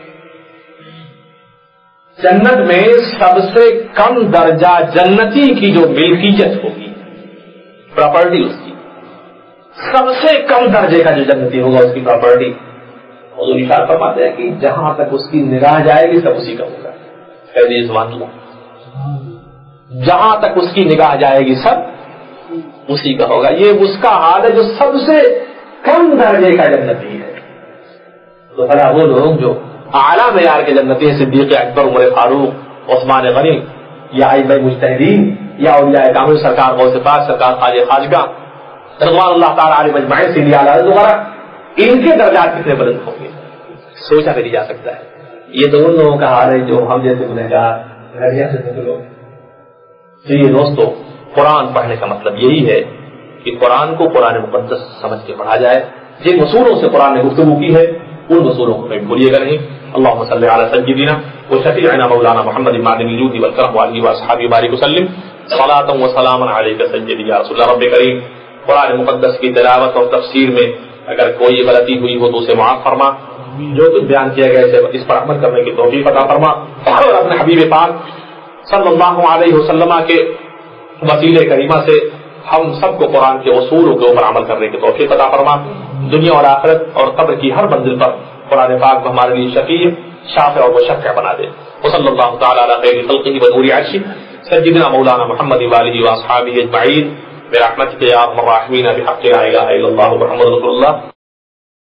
جنت میں سب سے کم درجہ جنتی کی جو ملکیت ہوگی، پراپرٹی اس کی سب سے کم درجے کا جو جنتی ہوگا اس کی پراپرٹی، حضور ارشاد فرماتے ہیں کہ جہاں تک اس کی نگاہ جائے گی سب اسی کا ہوگا. سبحان اللہ. جہاں تک اس کی نگاہ جائے گی سب اسی کا ہوگا. یہ اس کا حال ہے جو سب سے کم درجے کا جنتی ہے. تو بھلا وہ لوگ جو اعلیٰ معیار کے جنتی ہیں، صدیق اکبر، عمر فاروق، عثمان غنی، یا ائمہ مجتہدین، یا اولیاء کامل سرکار غوث پاک سرکار خواجہ خواجگاہ رضوان اللہ تعالی علیہ مجمعین سے لیا وغیرہ، ان کے درجات کتنے بلند ہوں گے سوچا بھی نہیں جا سکتا ہے. یہ تو ان لوگوں کا حال ہے جو ہم جیسے گنہگار گھریا سے لوگ. تو یہ دوستو قرآن پڑھنے کا مطلب یہی ہے کہ قرآن کو قرآن مقدس سمجھ کے پڑھا جائے. جن اصولوں سے قرآن نے گفتگو کی ہے ان اصولوں کو کبھی بھولیے گا نہیں. اللهم صل على سيدنا وشفيعنا مولانا محمد معدن الجود والكرم وآله واصحابه بارك وسلم صلاة وسلاما عليك سيدي يا رسول اللہ. رب کریم قرآن مقدس کی تلاوت اور تفسیر میں اگر کوئی غلطی ہوئی ہو تو اسے معاف فرما، جو کچھ بیان کیا گیا اس پر عمل کرنے کی توفیق عطا فرما، اور اپنے حبیب پاک صلی اللہ علیہ وسلم کے وسیلے کریمہ سے ہم سب کو قرآن کے اصولوں کے اوپر عمل کرنے کی توفیق عطا فرما. دنیا اور آخرت اور قبر کی ہر منزل پر قرآن پاک ہمارے لیے شفیع، شافع اور مشفع بنا دے. وصلی اللہ تعالی علی خیر خلقہ ونور عرشہ سیدنا مولانا محمد وآلہ واصحابہ اجمعین برحمتک یا ارحم الراحمین بحق لا الہ الا اللہ محمد رسول اللہ.